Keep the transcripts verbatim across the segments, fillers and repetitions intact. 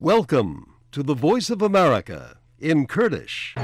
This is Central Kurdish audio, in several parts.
Welcome to the Voice of America in Kurdish.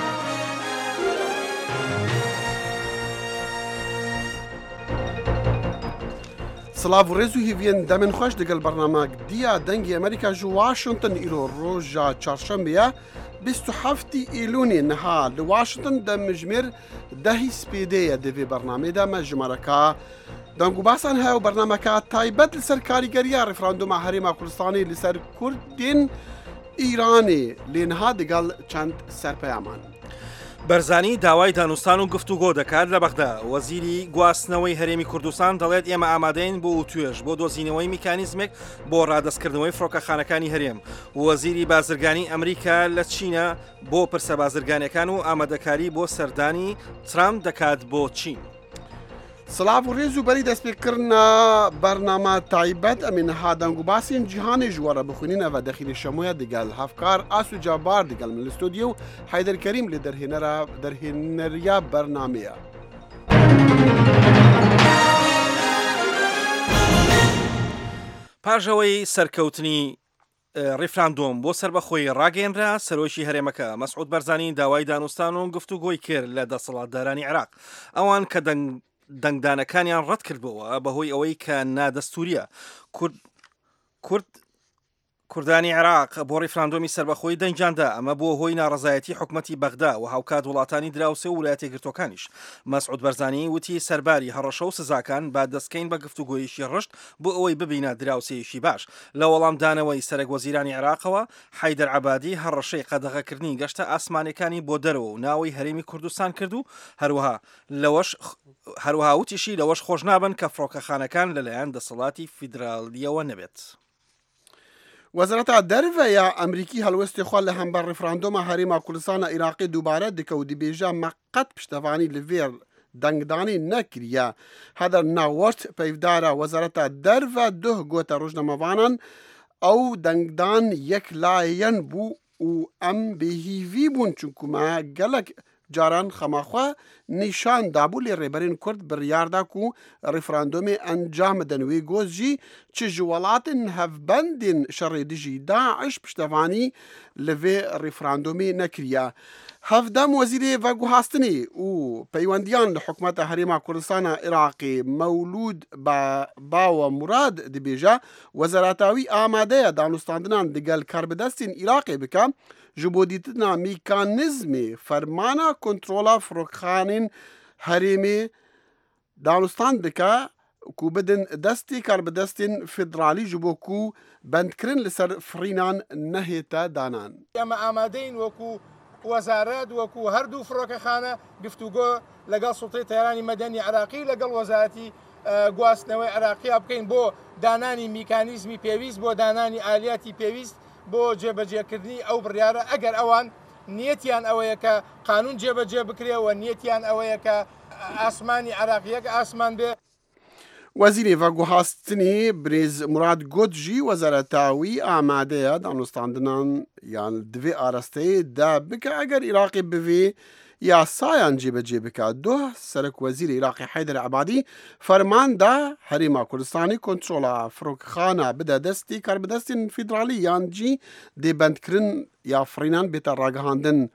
سلااو ڕێز و هیڤێن دەمن خۆش دەگەڵ بەرنامە دیە دەنگی ئەمریکا ژ واشنگتن ئیرۆ ڕۆژە چارشەمبەیە بیست و هەفتی ئیلونی نەها لە واشنگتن دەمژمێر دەهی سپێدەیە دەوێ بەرنامەیەدا مە ژمارەکە دەنگ و باسان هەیە و بەرنامەکە تایبەت لەسەر کاریگەریە ڕێفراندۆمە هەرێما کوردستانی لەسەر کوردین ئیرانی لێنها دەگەڵ چەند سەرپەیامان. بەرزانی داوای دانوستان و گفتوگۆ دەکات لە بەغدا. وەزیری گواستنەوەی هەرێمی کوردستان دەڵێت ئێمە ئامادەین بۆ توێژ بۆ دۆزینەوەی میکانیزمێک بۆ ڕادەستکردنەوەی فڕۆکەخانەکانی هەرێم. وەزیری بازرگانی ئەمریکا لە چینە بۆ پرسە بازرگانیەکان و ئامادەکاری بۆ سەردانی ترامپ دەکات بۆ چین. سلااو و ڕێز و بەری دەستپێکردنە بەرنامە تایبەت ئەمین هادەنگ و باسیین جیهانی ژوەرە بخوێنینەوە دەخیلی شەموویە دەگەل هەفکار ئاسو جابار دەگەڵ من لە ستۆدیۆ و حەیدەر کەریم لێ دەرهێنەرە دەرهێنەریە بەرنامەیە. پاژەوەی سەرکەوتنی ڕێفراندۆم بۆ سربەخۆی ڕاگەیەنرا سەرۆشی هەرێمەکە مەسعود بەرزانی داوای دانوستان و گفتوگۆی کرد لە دەسەڵاتدارانی عێراق ئەوان کە دەنگ دەنگدانەکانیان ڕەت کردبەوە بەهۆی ئەوەی کە نادەستوریە کورد کوردانی عێراق بۆ ڕێفراندۆمی سربەخۆی دەنجاندا ئەمە بۆ هۆی ناڕەزایەتی حکومەتی بەغدا و هاوکات وڵاتانی دراوسێ و وڵایەتە یەکگرتووەکانیش. مەسعود بەرزانی وتی سەرباری هەڕەشە و سزاکان با دەستکەین بە گفتوگۆیشی ڕشت بۆ ئەوەی ببینە دراوسێیشی باش. لە وەڵامدانەوەی سەرک وەزیرانی عێراقەوە حەیدەر عەبادی هەڕەشەی قەدەغەکردنی گەشتە ئاسمانەکانی بۆ دەرەوە و ناوی هەرێمی کوردستان کرد و هەروەها لەوەش هەروەها وتیشی لەوەش خۆش نابن کە فڕۆکەخانەکان لەلایەن دەسەڵاتی فیدرالیەوە نەبێت. وەزارەتە دەرڤەیە ئەمریکی هەڵوەستی خۆ لە هەمبەر ڕێفراندۆمە هەرێما کوردستانە عێراقی دووبارە دکەوتی بێژە مەقەت پشتەوانی لەڤێر دەنگدانی نەکریە. هەدەر ناوەرت پەیدارە وەزارەتە دەرڤە دوه گۆتە ڕۆژنەمەوانان ئەو دەنگدان یەک لایەن بوو و ئەم بێهیڤی بوون چونکومە گەلک جاران خەماخوا نیشان دابوو لێ ڕێبەرین کورد بڕیارداک و ڕێفراندۆمی ئەنجام دەنوێ گۆزجی چ ji welatên hevbendên şerê dijî Daeş piştevanî li vê rêferandûmê nekiriye. Hevdem wezîrê veguhastinê û peywendiyan li hikûmeta Herêma Kurdistana Iraqê Mewlûd Bawa Murad dibêje wezareta wî amade ye danûstandinan digel karbidestên Iraqê bike ji bo dîtina mîkanîzmê fermana kontrola firokxanên herêmê danûstan dike ku bidin destê karbidestên federalî ji bo ku bendkirin li ser firînan nehête danan. ئێمە ئامادەین وەکو وەزارەت وەکو هەردوو فڕۆکەخانە گفتوگۆ لەگەڵ سوڵتەی تەیارانی مەدەنی عێراقی لەگەڵ وەزارەتی گواستنەوەی عێراقیە بکەین بۆ دانانی میکانیزمی پێویست بۆ دانانی ئالیاتی پێویست بۆ جێبەجێکردنی ئەو بڕیارە ئەگەر ئەوان نیەتیان ئەوەیە کە قانون جێبەجێ بکرێەوە نیەتیان ئەوەیە کە ئاسمانی عێراقیەک ئاسمان بێ. وەزیرê veguhastinê Birêz Murad got jî wezareta wî amade ye danûstandinan yan divê arasteyê de bike eger Iraqê bivê yasayan cêbecê bike. Duh Serokwezîrê Iraqê Heyder Ebadî ferman da Herêma Kurdistanê kontrola firokxana bide destê karbidestên federalî yan jî dêbendkirin ya firînan bête ragihandin.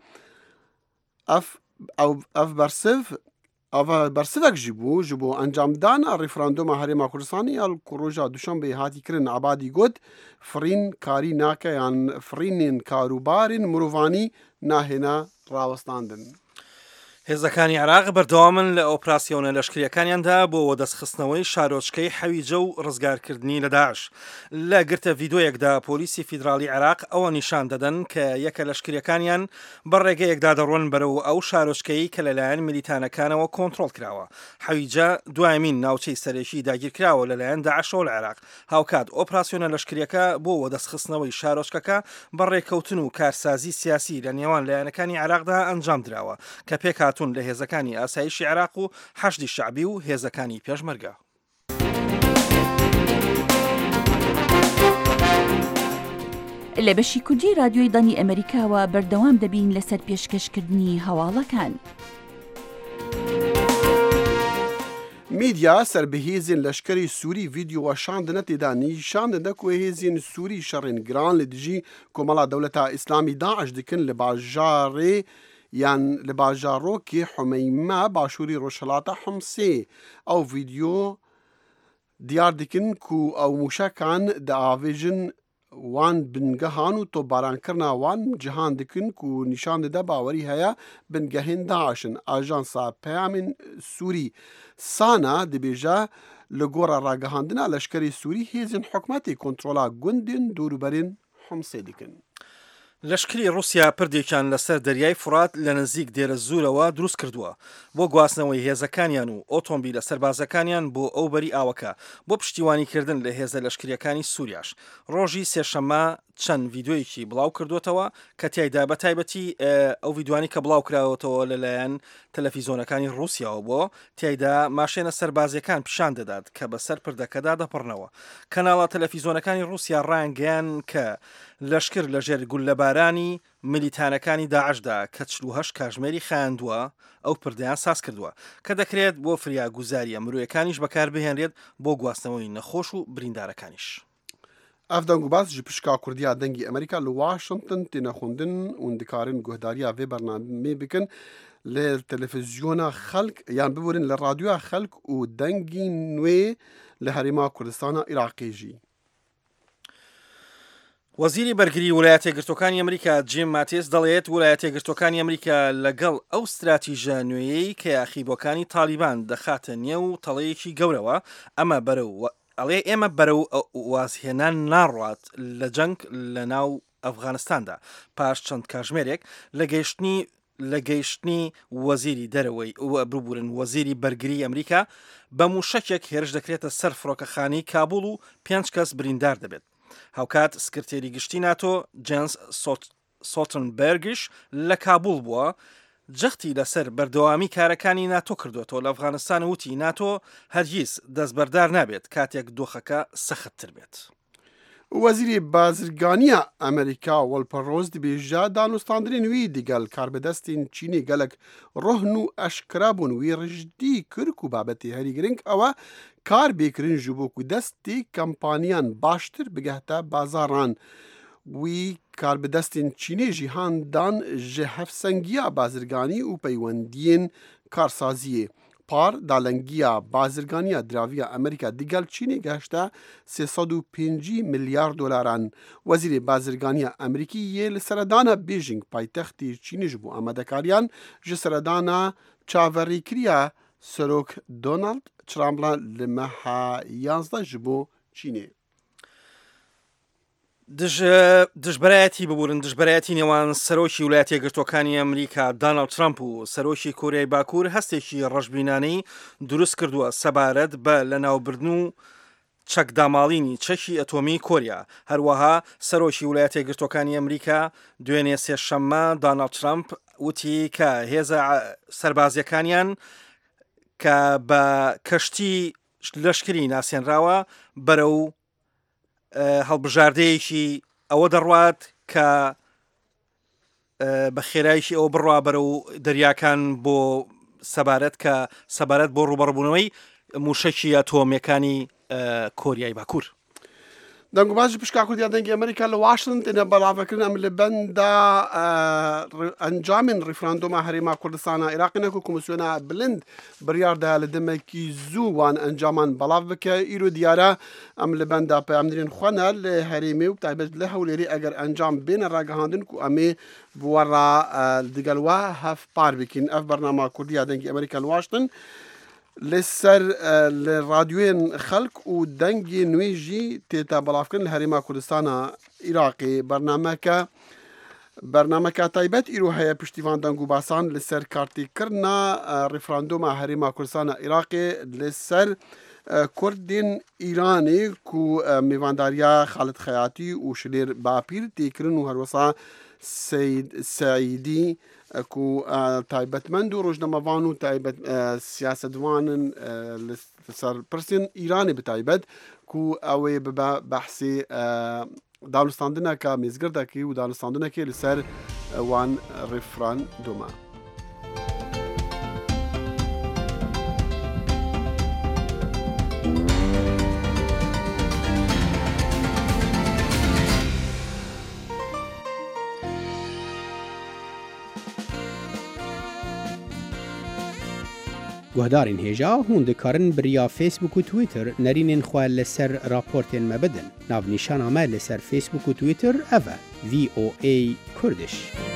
Ev ev bersiv Ava bersivek jî bû ji bo encamdana rêferandûma Herêma Kurdistanê ya ku roja duşanbê hatî kirin Ebadî got firîn karî nake yan firînên karûbarên mirovanî nahêne rawestandin. هێزەکانی عێراق بەردەوامن لە ئۆپراسیۆنە لەشکریەکانیاندا بۆ وەدەستخستنەوەی شارۆچکەی حەویجە و ڕزگارکردنی لە داعش. لە گرتە ڤیدۆیەکدا پۆلیسی فیدرالی عێراق ئەوە نیشان دەدەن کە یەکە لەشکریەکانیان بەڕێگەیەکدا دەڕۆن بەرەو ئەو شارۆچکەی کە لەلایەن میلیتانەکانەوە کۆنتڕۆڵ کراوە. حەویجە دوایمین ناوچەی سەرێکی داگیرکراوە لەلایەن داعشەوە لە عێراق. هاوکات ئۆپراسیۆنە لەشکریەکە بۆ وەدەستخستنەوەی شارۆچکەکە بەڕێکەوتن و کارسازی سیاسی لە نێوان لایەنەکانی عێراقدا ئەنجام درراوە کە پێک هاتوون لە هێزەکانی ئاسایشی عێراق و حەشدی شعبی و هێزەکانی پێشمەرگە. لە بەشی کوردی رادیۆی دانی ئەمریکاوە بەردەوام دەبین لەسەر پێشکەشکردنی هەواڵەکان. میدیا سربهێزین لەشکری سووری ڤیددیو وەشاندنە تێدا نیشاندەدا ku hêzên Sûrî şerên giran li dijî Komala Dewleta İslamî Daeş dikin li bajarê yan li bajarokê Humeyme başûrî Rojhilata Himsê. Ew vîdyo diyar dikin ku ew mûşekan diavêjin wan bingehan û topbarankirina wan cihan dikin ku nîşan dide bawerî heye bingehên Daişin. Ajansa Peyamên Sûrî Sana dibêje li gora ragihandina leşkerê Sûrî hêzên hikûmetê kontrola gundên dûrberên Himsê dikin. لەشکری رووسیا پردێکیان لەسەر دەریای فرات لە نزیک دێرە زوورەوە دروست کردووە بۆ گواستنەوەی هێزەکانیان و ئۆتۆمبیلە سەربازەکانیان بۆ ئەو بەری ئاوەکە بۆ پشتیوانیکردن لە هێزە لەشکریەکانی سووریاش. ڕۆژی سێشەممە چەند ڤیددیۆیەکی بڵاو کردوتەوە کە تایدا بە تایبەتی ئەو ڤیددیوانی کە بڵاو کراوەتەوە لەلایەن تەلەڤیزۆنەکانی رووسیاوە بۆ تایدا ماشێنە سەربازیەکان پیشان دەدات کە بەسەر پردەکەدا دەپڕنەوە. کەناڵە تەلەڤیزۆنەکانی رووسیا ڕایانگەیان کە لەشکر لەژێر گولەبارانی ملیتانەکانی داعشدا کە چل و هەشت کاژمێری خایاندووە ئەو پردەیان ساز کردووە کە دەکرێت بۆ فریاگوزاریە مرۆیەکانیش بەکار بهێنرێت بۆ گواستنەوەی نەخۆش و بریندارەکانیش. Ev dengûbaz ji pişka Kurdiya dengê Amerîka li Washington têne xwendin û dikarin guhdariya vê bernamê bikin li televîzyona xelk yan bibirin li radyoya xelk û dengî nûê li Herêma Kurdistana Iraqê jî. وەزیری بەرگری ویلایەتە یەکگرتووەکانی ئەمریکا جیم ماتیس دەڵێت ویلایەتە یەکگرتووەکانی ئەمریکا لەگەڵ ئەو ستراتیژە نوێیەی کە یاخیبەکانی تالیبان دەخاتە نێو تەڵەیەکی گەورەوە ئەمە بەرەو ئەڵێ ئێمە بەرەو وازهێنان ناڕات لە جەنگ لە ناو ئەفغانستاندا پاش چەند کاژمێرێک لە گەیشتنی لە گەیشتنی وەزیری دەرەوەی ببورن وەزیری بەرگری ئەمریکا بە موشەکێک هێرش دەکرێتە سەر فڕۆکەخانەی کابوڵ و پێنج کەس بریندار دەبێت. هاوکات سکرتێری گشتی ناتۆ جنس سۆلتنبەرگش لە کابوڵ بووە جەختی لەسەر بەردەوامی کارەکانی ناتۆ کردوێتەوە لە ئەفغانستان وتی ناتۆ هەرگیز دەستبەردار نابێت کاتێک دۆخەکە سەختتر بێت. وەزیری بازرگانیە ئەمریکا وەلپەڕۆز دibêje danûstandinên wî digel karbidestên Çînê gelek rohn û eşkira bûn wî rijdî kir ku babetê herî giring ew e kar bêkirin ji bo ku destê kampaniyan baştir bigehte bazaran. Wî karbidestên Çînê jî handan ji hevsengiya bazirganî û peywendiyên karsaziyê. Par dalengiya bazirganiya diraviya Amerîka digel Çînê gehişte sê sed û pêncî milyar dolaran. Wezîrê bazirganiya Amerîkî li seredana Beijing paytextê Çînê ji bo amedekariyan ji seredana çaverîkiriya Serok Donald Trumpla li meha yanzda ji bo Çînê. دژبەرایەتی ببورن دژبەرایەتی نێوان سەرۆکی ویلایەتە یەکگرتووەکانی ئەمریکا داناڵد ترامپ و سەرۆکی کۆریای باکوور هەستێکی ڕەشبینانەی دروست کردووە سەبارەت بە لەناوبردن و چەکداماڵینی چەکی ئەتۆمی کۆریا. هەروەها سەرۆکی ویلایەتە یەکگرتووەکانی ئەمریکا دوێنێ سێشەممە داناڵد ترامپ وتی کە هێزە سەربازیەکانیان کە بە کەشتی لەشکری ناسێنراوە بەرەو هەڵبژاردەیەکی ئەوە دەڕوات کە بە خێرایشی ئەوە بڕوا بەرە و دەریاکان بۆ سەبارەت کە سەبارەت بۆ ڕوبەڕبوونەوەی موشەکی ئەتۆمیەکانی کۆریای باکوور. دەنگوباز پشکا کوردیا دەنگی ئەمریکا لە Washington تێنە بەڵاوەکردن ئەم لە بەندا ئەنجامên ریفراندۆما هەرێما کوردستانە عێراقی نەکو کۆمسیۆنا بلند بڕیاردا لە دەمێکی زوو وان ئەنجامان بەڵاو بکە ئیرۆ دیارە ئەم لە بەندا پەیامدرێن خوێنە لە هەرێمێ و تایبەت لە هەولێری ئەگەر ئەنجام بێنە ڕاگەهاندن و ئەمێ بوەڕا دگەلوا هەف پار بکەین. ئەف بەرنامە کوردیا دەنگی ئەمریکا لە Washington لەسەر لە رادیۆیên خەلک û dengê nûê jî têta belavkirin li Herêma Kurdistana Iraqê. Bernameke bernameka taybet îro heye piştîvan deng û basan li ser kartêkirina referandûma Herêma Kurdistana Iraqê li ser Kurdên Îranê ku mêvandariya Xalid Xeyatî û Şilêr Bapîr têkirin û herwesa Seîdî ku taybetmend û rojnamevan û taybet siyasetwanin li ser pirsên Îranê bi taybet ku ew ê bibe behsê danûstandineka mêzgirdekî û danûstandinekê li ser wan referandûma. گهدارین هێژا هون دikarin biriya Facebook û Twitter nerînên xwe li ser raportên me bidin. Navnîşana me li ser Facebook û Twitter ev e V O A Kurdish.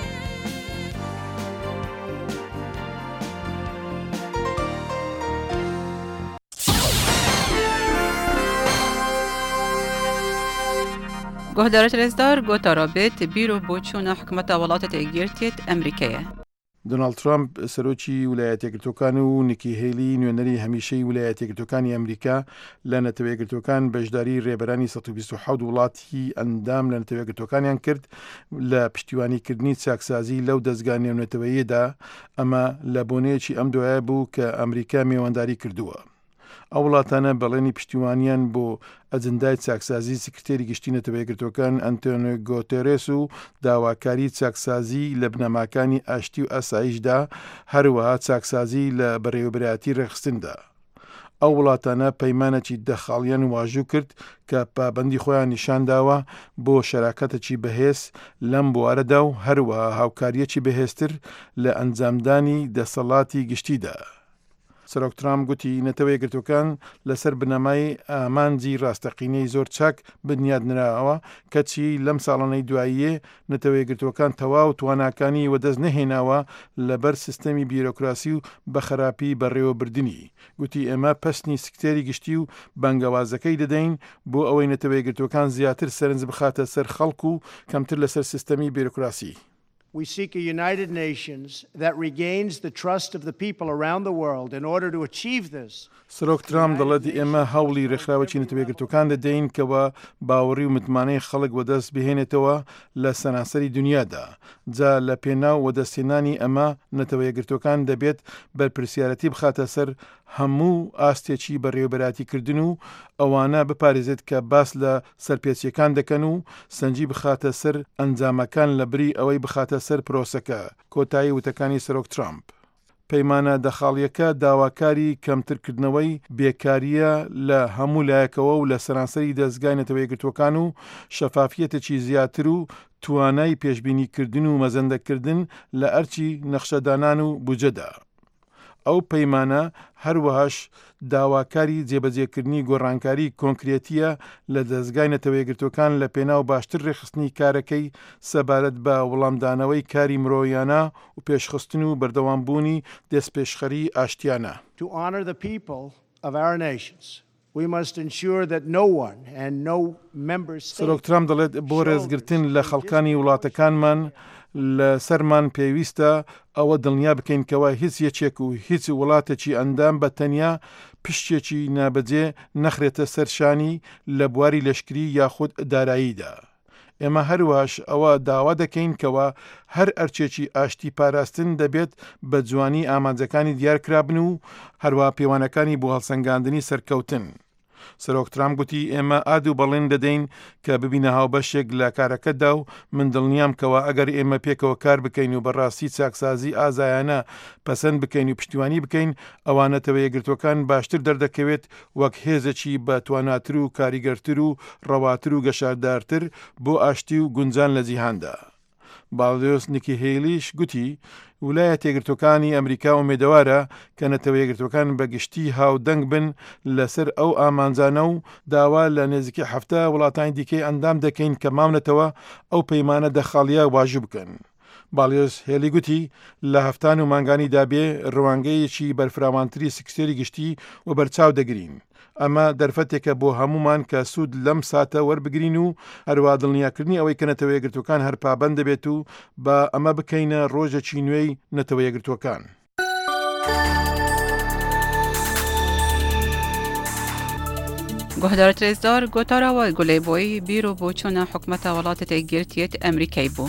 گهدارت رزدار گوتا رابط بیرو بۆچوونە حکومەتە وڵاتە تێگیرتێت ئەمریکایە. دۆناڵد ترامپ سەرۆکی ویلایەتە یەکگرتووەکان و نیکی هێلی نوێنەری هەمیشەی ویلایەتە یەکگرتووەکانی ئەمریکا لە نەتەوە یەکگرتووەکان بەشداری ڕێبەرانی سەد و بیست و حەوت وڵاتی ئەندام لە نەتەوە یەکگرتووەکانیان کرد لە پشتیوانیکردنی چاکسازی لەو دەستگا نێونەتەوەیەدا. ئەمە لە بۆنەیەکی ئەم دوایە بوو کە ئەمریکا میێوەنداری کردووە. ئەو وڵاتانە بەڵێنی پشتیوانیان بۆ ئەجندای چاکسازی سکرتێری گشتی نەتەوە یەکگرتووەکان ئەنتۆنیۆ گۆتێرێس و داواکاری چاکسازی لە بنەماکانی ئاشتی و ئاسایشدا، هەروەها چاکسازی لە بەڕێوەبەرایەتی ڕێخستندا. ئەو وڵاتانە پەیمانێکی دەخاڵیان واژوو کرد کە پابەندی خۆیان نیشانداوە بۆ شەراکەتێکی بەهێز لەم بوارەدا و هەروەها هاوکاریەکی بەهێزتر لە ئەنجامدانی دەسەڵاتی گشتیدا. سەرۆک ترامپ گوتی نەتەوە یەکگرتووەکان لەسەر بنەمای ئامانجی ڕاستەقینەی زۆر چاک بنیادنراوە، کەچی لەم ساڵانەی دواییە نەتەوە یەکگرتووەکان تەواو تواناکانی وەدەست نەهێناوە لەبەر سیستەمی بیرۆکراسی و بەخراپی بەڕێوەبردننی. گوتی ئێمە پەستنی سکتێری گشتی و بەنگەوازەکەی دەدەین بۆ ئەوەی نەتەوە یەکگرتووەکان زیاتر سەرنج بخاتە سەر خەڵک و کەمتر لەسەر سیستەمی بیرۆکراسی. We seek a United Nations that regains the trust of the people around the world in order to achieve this. سەرۆک ترامپ دەڵێت ئێمە هەوڵی ڕێکخراوەکی نەتەوە یەکگرتووەکان دەدەین کەوە باوەڕی و متمانەی خەڵک وەدەست بهێنێتەوە لە سەرانسەری دنیادا. جا لە پێناو وەدەستێنانی ئەمە نەتەوە یەکگرتووەکان دەبێت بەرپرسیارەتی بخاتە سەر هەموو ئاستێکی بەڕێوەبەرایەتیکردن و ئەوانە بپارێزێت کە باس لە سەرپێچیەکان دەکەن و سەنجی بخاتە سەر ئەنجامەکان لە بری ئەوەی بخاتە سەر پرۆسەکە. کۆتایی وتەکانی سەرۆک ترامپ. پەیمانە دەخاڵیەکە داواکاری کەمترکردنەوەی بێکاریە لە هەموو لایەکەوە و لە سەرانسەری دەستگای نەتەوە یەکگرتووەکان و شەفافیەتێکی زیاتر و توانای پێشبینیکردن و مەزەندەکردن لە ئەرچی نەخشەدانان و بودجەدا. ئەو پەیمانە هەروەهاش داواکاری جێبەجێکردنی گۆڕانکاری کۆنکرێتیە لە دەستگای نەتەوە یەکگرتووەکان لە پێناو باشتر ڕێخستنی کارەکەی سەبارەت بە وەڵامدانەوەی کاری مرۆیانە و پێشخستن و بەردەوامبوونی دەستپێشخەری ئاشتیانە. To honor the people of our nations, we must ensure that no one and no member state. سەرۆک ترامپ دەڵێت بۆ ڕێزگرتن لە خەڵکانی وڵاتەکانمان لە سەرمان پێویستە ئەوە دڵنیا بکەین کەوە هیچ یەکێک و هیچ وڵاتێکی ئەندام بە تەنیا پشتێکی نابەجێ نەخرێتە سەرشانی لە بواری لەشکری یاخود داراییدا. ئێمە هەروەش ئەوە داوا دەکەین کەوە هەر ئەرچێکی ئاشتی پاراستن دەبێت بە جوانی ئامانجەکانی دیارکرابن و هەروە پەیوانەکانی بۆ هەڵسەنگاندنی سەرکەوتن. سەرۆک ترامپ گوتی ئێمە ئاد و بەڵێن دەدەین کە ببینە هاوبەشێک لە کارەکەتدا و من دڵنیام کەوە ئەگەر ئێمە پێکەوە کار بکەین و بەڕاستی چاکسازی ئازایانە پەسەند بکەین و پشتیوانی بکەین، ئەوانەتەوە یەکگرتووەکان باشتر دەردەکەوێت وەک هێزێکی بە تواناتر و کاریگەرتر و ڕەواتر و گەشاردارتر بۆ ئاشتی و گونجان لە جیهاندا. باڵدۆس نیکی هێلیش گوتی ویلایەتە یەکگرتووەکانی ئەمریکا ئومێدەوارە کە نەتەوە یەکگرتووەکان بەگشتی هاودەنگ بن لەسەر ئەو ئامانجانە و داوا لە نێزیکی هەفتە وڵاتانی دیکەی ئەندام دەکەین کە مامنەتەوە ئەو پەیمانە دەخاڵیە واژوو بکەن. باڵیۆس هێلی گوتی لە هەفتان و مانگانی دابێ ڕوانگەیەکی بەرفراوانتری سکتێری گشتی و بەرچاو دەگرین. ئەمە دەرفەتێکە بۆ هەمومان کە سوود لەم ساتە وەربگرین و هەروە دڵنیاکردنی ئەوەی کە نەتەوە یەکگرتووەکان هەر پابەند دەبێت و بە ئەمە بکەینە ڕۆژێکی نوێی نەتەوە یەکگرتووەکان. گهدارت رزدار گۆتاراوە گولێبۆی بیرۆ بۆچوونە حکومەتە وڵاتە تێگیرتێت ئەمریکای بوو.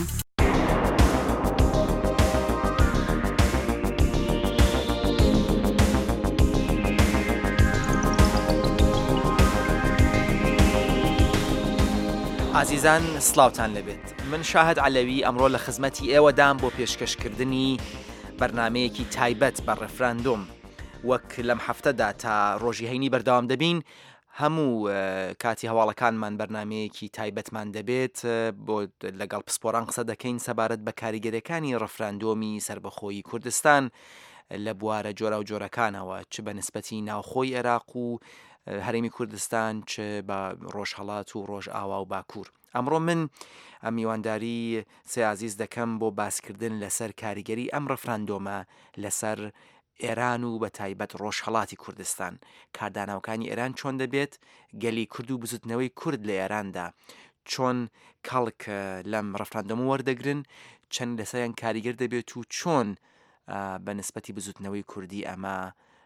عزیزان سلااوتان لەبێت. من شاهد علەوی ئەمڕۆ لە خزمەتی ئێوەدام بۆ پێشکەشکردنی بەرنمەیەکی تایبەت بە ڕێفراندۆم. وەک لەم هەفتەدا تا ڕۆژی هەینی بەردەوام دەبین، هەموو کاتی هەواڵەکانمان بەرنمەیەکی تایبەتمان دەبێت بۆ لەگەڵ پسپۆران قسە دەکەین سەبارەت بە کاریگەریەکانی ڕێفراندۆمی سربەخۆیی کوردستان لە بوارە جۆرە و جۆرەکانەوە چ بە نسبەتی ناوخۆی عێراق و هەرێمی کوردستان چ بە ڕۆژهەڵات و ڕۆژ ئاوا و باکوور. ئەمڕۆ من میوانداری سێعزیز دەکەم بۆ باسکردن لەسەر کاریگەری ئەم ڕەفراندۆمە لەسەر ئێران و بە تایبەت ڕۆژهەڵاتی کوردستان. کارداناوەکانی ئێران چۆن دەبێت، گەلی کورد و بزوتنەوەی کورد لە ئێراندا چۆن کەڵک لەم ڕەفراندۆم وەردەگرن، چەند لەسەریان کاریگەر دەبێت و چۆن بە نسبەتی بزوتنەوەی کوردی ئەمە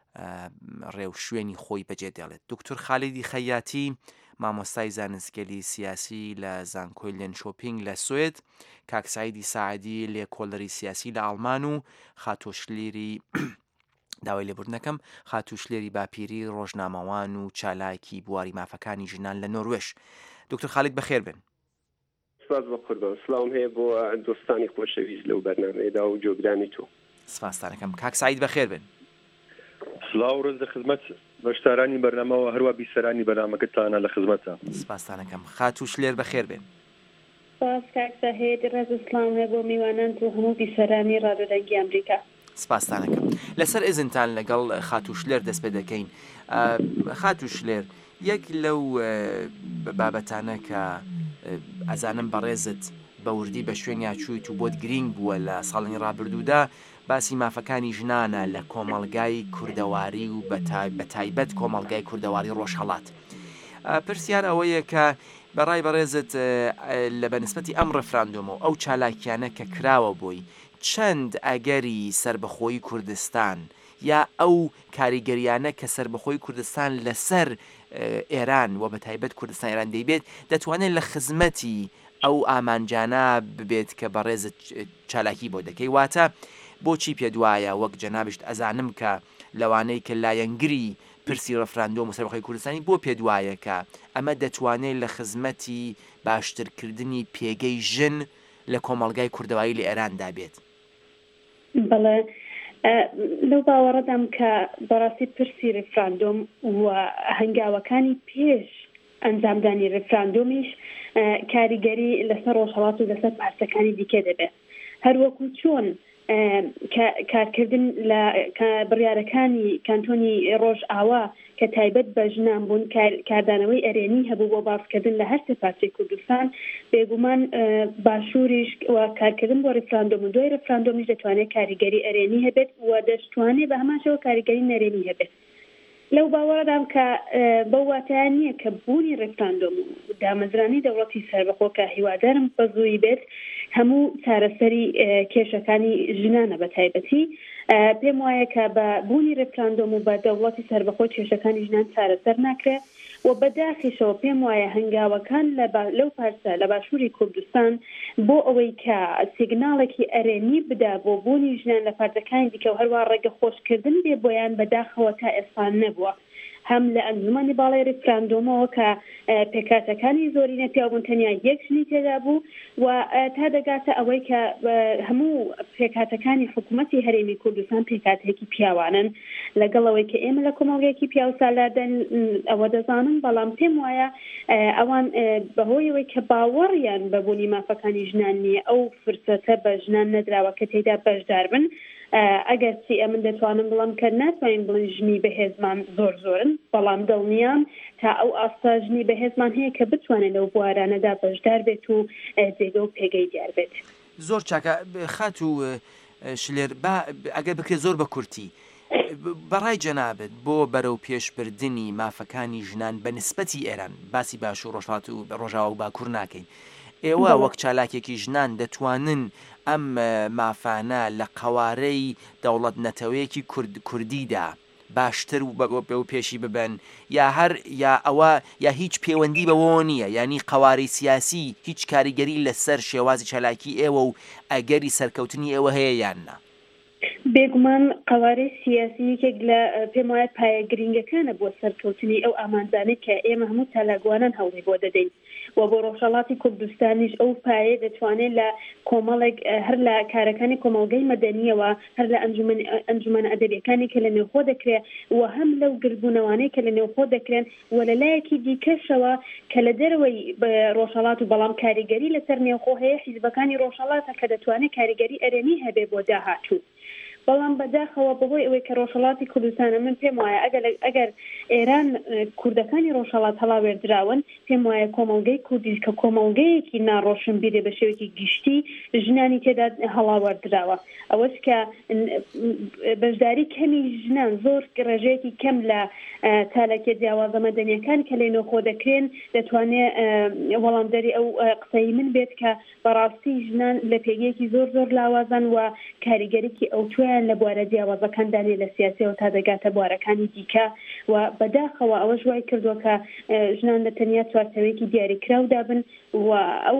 ڕێو شوێنی خۆی بەجێ دێڵێت. دکتۆر خالیدی خەیاتی مامۆستای زانستگەلی سیاسی لە زانکۆی لێنشۆپینگ لە سوێد، کاکسایدی ساعدی لێکۆڵەری سیاسی لە ئاڵمان و خاتۆشلێری داوای لێبوردنەکەم خاتوشلێری باپیری ڕۆژنامەوان و چالاکی بواری مافەکانی ژنان لە نۆروێژ. دکتۆر خالید بەخێر بن. سپاس بە قوربان. سڵاوم هەیە بۆ دۆستانی خۆشەویست لەو بەرنامەیەدا و جۆگرانی تۆ. سپاسدانەکەم. کاک سعید بەخێر بن. سڵاو ڕێز لە خزمەت بەشدارانی بەرنامەوە هەروە بیسەرانی بەرنامەکەتانە لە خزمەتە. سپاسدانەکەم. خاتوشلێر بەخێر بن. سپاس کاک سەهید. ڕێز و سڵام هەیە بۆ میوانان و هەموو بیسەرانی ڕادیۆدەنگی ئەمریکا. سپاسدانەکەم. لەسەر ئێزنتان لەگەڵ خاتوشلێر دەست پێ دەکەین. خاتوشلێر یەک لەو بابەتانە کە ئەزانم بەڕێزت بە وردی بە شوێنیا چوویت و بۆت گرنگ بووە لە ساڵی ڕابردوودا باسی مافەکانی ژنانە لە کۆمەڵگای کوردەواری و بە تایبەت کۆمەڵگای کوردەواری ڕۆژهەڵات. پرسیار ئەوەیە کە بەڕای بەڕێزت لە بەنسبەتی ئەم ڕەفراندۆمەوە ئەو چالاکیانە کە کراوە بۆی چەند ئەگەری سربەخۆیی کوردستان یا ئەو کاریگەریانە کە سربەخۆی کوردستان لەسەر ئێران و بە تایبەت کوردستان ئێران دەیبێت دەتوانێت لە خزمەتی ئەو ئامانجانە ببێت کە بەڕێزت چالاکی بۆ دەکەی. واتە بۆچی پێ دوایە وەک جەنابشت ئەزانم کە لەوانەی کە لایەنگری پرسی ڕەفراندۆم و سەربەخۆی کوردستانی بۆ پێ دوایە کە ئەمە دەتوانێت لە خزمەتی باشترکردنی پێگەی ژن لە کۆمەڵگای کوردەواری لە ئێراندا بێت. بەڵێ لەو باوەڕەدام کە بەڕاستی پرسی ڕفراندۆم و هەنگاوەکانی پێش ئەنجامدانی ڕفراندۆمیش کاریگەری لەسەر ڕۆژهەڵات و لەسەر پارچەکانی دیکە دەبێت. هەروەکو چۆن کارکردن لە بڕیارەکانی کانتۆنی ڕۆژ ئاوا کە تایبەت بە ژنان بوون کاردانەوەی ئەرێنی هەبوو بۆ باسکردن لە هەر سێ پارچەی کوردستان بێگومان باشووریش و کارکردن بۆ ڕفراندۆم و دوای ڕفراندۆمیش دەتوانێت کاریگەری ئەرێنی هەبێت و دەستوانێت بە هەماشەوە کاریگەری نەرێنی هەبێت. لەو باوەڕدام کە بەو واتیان نییە کە بوونی ڕفراندۆم و دامەزرانی دەوڵەتی سەربەخۆ کە هیوادارم بەزووی بێت هەموو چارەسەری کێشەکانی ژنانە بە تایبەتی پێم وایە کە بە بوونی ڕفراندۆم و بە دەوڵەتی سەربەخۆ کێشەکانی ژنان چارەسەر ناکرێت و بەداخیشەوە پێم وایە هەنگاوەکان لەو پارچە لە باشووری کوردستان بۆ ئەوەی کە سیگناڵێکی ئەرێنی بدا بۆ بوونی ژنان لە پارچەکانی دیکە و هەروە ڕێگە خۆشکردن بێ بۆیان بەداخەوە تا ئێستا نەبووە. هەم لە ئەنجومەنی باڵای ڕفراندۆمەوە کە پێکاتەکانی زۆری نەپیاوبوون تەنیا یەک ژنی تێدا بوو و تا دەگاتە ئەوەی کە هەموو پێکاتەکانی حکوومەتی هەرێمی کوردستان پێکاتێکی پیاوانن لەگەڵەوەی کە ئێمە لە کۆمەڵگەیەکی پیاو سالادەن ئەوە دەزانم، بەڵام پێم وایە ئەوان بەهۆیەوەی کە باوەڕیان بەبوونی مافەکانی ژنان نییە ئەو فرسەتە بە ژنان نەدراوە کە تێدا بەشدار بن. ئەگەر چی ئەمن دەتوانم بڵام کە ناتوانین بڵین ژنی بەهێزمان زۆر زۆرن، بەڵام دڵنیام تا ئەو ئاستا ژنی بەهێزمان هەیە کە بتوانێت لەو بوارانەدا بەشدار بێت و جێگە و پێگەی دیار بێت. زۆر چاکە خات و شلێر ئەگەر بکرێت زۆر بە کورتی بەڕای جەنابێت بۆ بەرەو پێشبردننی مافەکانی ژنان بە نسبەتی ئێران باسی باش و ڕۆژهات و ڕۆژاوە و باکوور ناکەین. ئێوە وەک چالاکێکی ژنان دەتوانن ئەم مافانە لە قوارەی دەوڵەت نەتەوەیەکی کوردیدا باشتر و پێشی ببن یا هەر یا ئەوە یا هیچ پەیوەندی بەوە نییە، ینی قوارەی سیاسی هیچ کاریگەری لەسەر شێوازی چالاکی ئێوە و ئەگەری سەرکەوتنی ئێوە هەیە یاننا؟ بێگومان قوارەی سیاسی یەکێک لە پێم وایە پایە گرنگەکانە بۆ سەرکەوتنی ئەو ئامانجانەی کە ئێمە هەموو چالاکوانان هەوڵی بۆ دەدەین و بۆ ڕۆژهەڵاتی کوردستانیش ئەو پایە دەتوانێت لە کۆمەڵێک هەر لە کارەکانی کۆمەڵگەی مەدەنیەوە هەر لە ئەنجومەن ئەدەبیەکانی کە لە نێوخۆ دەکرێت و هەم لەو گردبوونەوانەی کە لە نێوخۆ دەکرێن و لە لایەکی دیکەشەوە کە لە دەرەوەی ڕۆژهەڵات و بەڵام کاریگەری لەسەر نێوخۆ هەیە حیزبەکانی ڕۆژهەڵاتە کە دەتوانێت کاریگەری ئەرێنی هەبێ بۆ داهاتوو بەڵام بەداخەوە بەهۆی ئەوەی کە ڕۆژهەڵاتی کوردستانە من پێم وایە ئەگەر ئەگەر ئێران کوردەکانی ڕۆژهەڵات هەڵاوێردراون پێم وایە کۆمەڵگەی کوردی کە کۆمەڵگەیەکی ناڕۆشن بیرێ بە شێوەیەکی گشتی ژنانی تێدا هەڵاوەردراوە ئەوەش کە بەشداری کەمی ژنان زۆر ڕێژەیەکی کەم لە تالەکێ جیاوازە مەدەنیەکان کە لێ نۆخۆ دەکرێن دەتوانێت وەڵامدەری ئەو قسەی من بێت کە بەڕاستی ژنان لە پێگەیەکی زۆر زۆر لاوازان و کاریگەریکی ئەو تویان لە بوارە جیاوازەکاندانی لە سیاسیەوە تا دەگاتە بوارەکانی دیکە و بەداخەوە ئەوەش وای کردووە کە ژنان لە تەنیا چوارچەوەیەکی دیاریکراودا بن و ئەو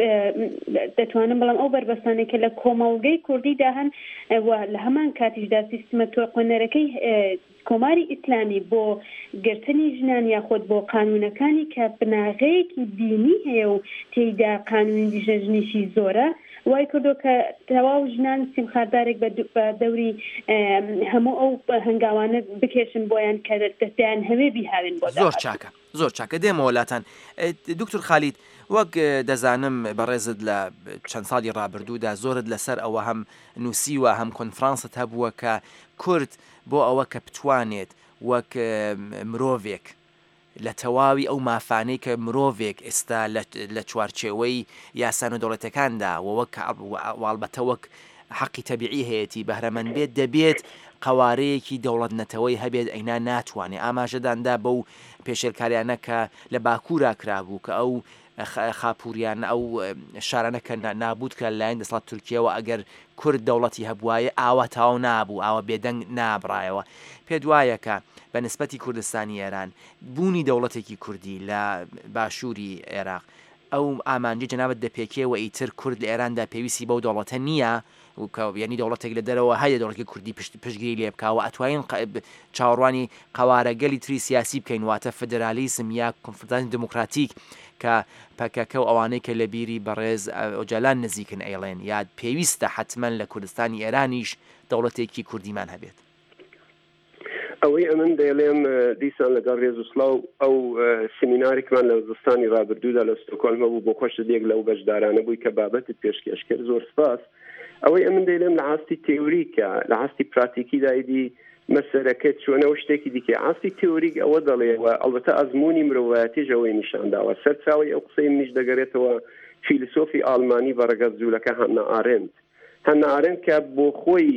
دەتوانم بەڵام ئەو بربەستانێک کە لە کۆمەڵگەی کوردیدا هەن و لە هەمان کاتیشدا سیستمە تۆقۆنەرەکەی کۆماری ئیسلامی بۆ گرتنی ژنان یاخۆت بۆ قانونەکانی کە بناغەیەکی دینی هەیە و تێیدا قانونی دیژەژنیشی زۆرە وای کردو کە تەواو ژنان سیمخاردارێک بە دەوری هەموو ئەو هەنگاوانە بکێشن بۆیان کە دەستیان هەوێ بیهاوێن بۆ زۆر چاکە زۆر چاکە دێمە وڵاتان دکتور خالید وەک دەزانم بەڕێزت لە چەند ساڵی ڕابردوودا زۆرت لەسەر ئەوە هەم نووسیوە هەم کۆنفرانست هەبووە کە کورد بۆ ئەوە کە بتوانێت وەک مرۆڤێک لە تەواوی ئەو مافانەی کە مرۆڤێک ئێستا لە چوارچێوەی یاسان و دەوڵەتەکاندا وەک واڵبەتە وەک حەقی تەبیعی هەیەی بەهرەمەند بێت دەبێت قوارەیەکی دەوڵەت نەتەوەی هەبێت ئەینا ناتوانێت ئاماژەداندا بەو پێشێلکاریانە کە لە باکوورا کرابوو کە ئەو خاپوریان ئەو شارانەکە نابوت کە لایەن دەسەڵات تورکیەوە ئەگەر کورد دەوڵەتی هەبوایە ئاوا تاو نابوو ئاوە بێدەنگ نابڕایەوە پێ دوایە کە بە نسبەتی کوردستانی ئێران بوونی دەوڵەتێکی کوردی لە باشووری عێراق ئەو ئامانجی جەنابەت دەپێکێەوە ئیتر کورد لە ئێراندا پێویستی بەو دەوڵەتە نییە ینی دەوڵەتێک لە دەرەوە هەیە دەوڵەتی کوردی پشتگیری لێ بکاوە ئەتوانین چاوەڕوانی قوارەگەلی تری سیاسی بکەین واتە فدرالیسم یا کۆنفرانسی دموکراتیک کە پەکەکە و ئەوانەی کە لە بیری بەڕێز ئۆجالان نزیکن ئەیڵێن یاد پێویستە حتمما لە کوردستانی ئێرانیش دەوڵەتێکی کوردیمان هەبێت ئەوەی ئەمن دەیڵێم دیسان لەگەڵ ڕێز و سڵاو ئەو سمینارێکمان لە زستانی ڕابردوودا لە ستۆکۆلمە بوو بۆ خۆشە دێک لەو بەشدارانە بووی کە بابەتت پێشکەش کرد زۆر سپاس ئەوەی ئەمن دەیڵێم لە ئاستی تێوریکە لە ئاستی پراتیکی دایدی مەسەرەکەت چۆنەوە شتێکی دیکە ئاستی تێوریک ئەوە دەڵێەوە ئەڵبەتە ئەزمموی مرۆڤایەتیش ئەوەی نیشانداوە سەرچاوی ئەو قسەی منیش دەگەرێتەوە فیلسۆفی ئالمانی بەڕێگەز جوولەکە هەنا ئارێنت هەنا ئارێنت کە بۆ خۆی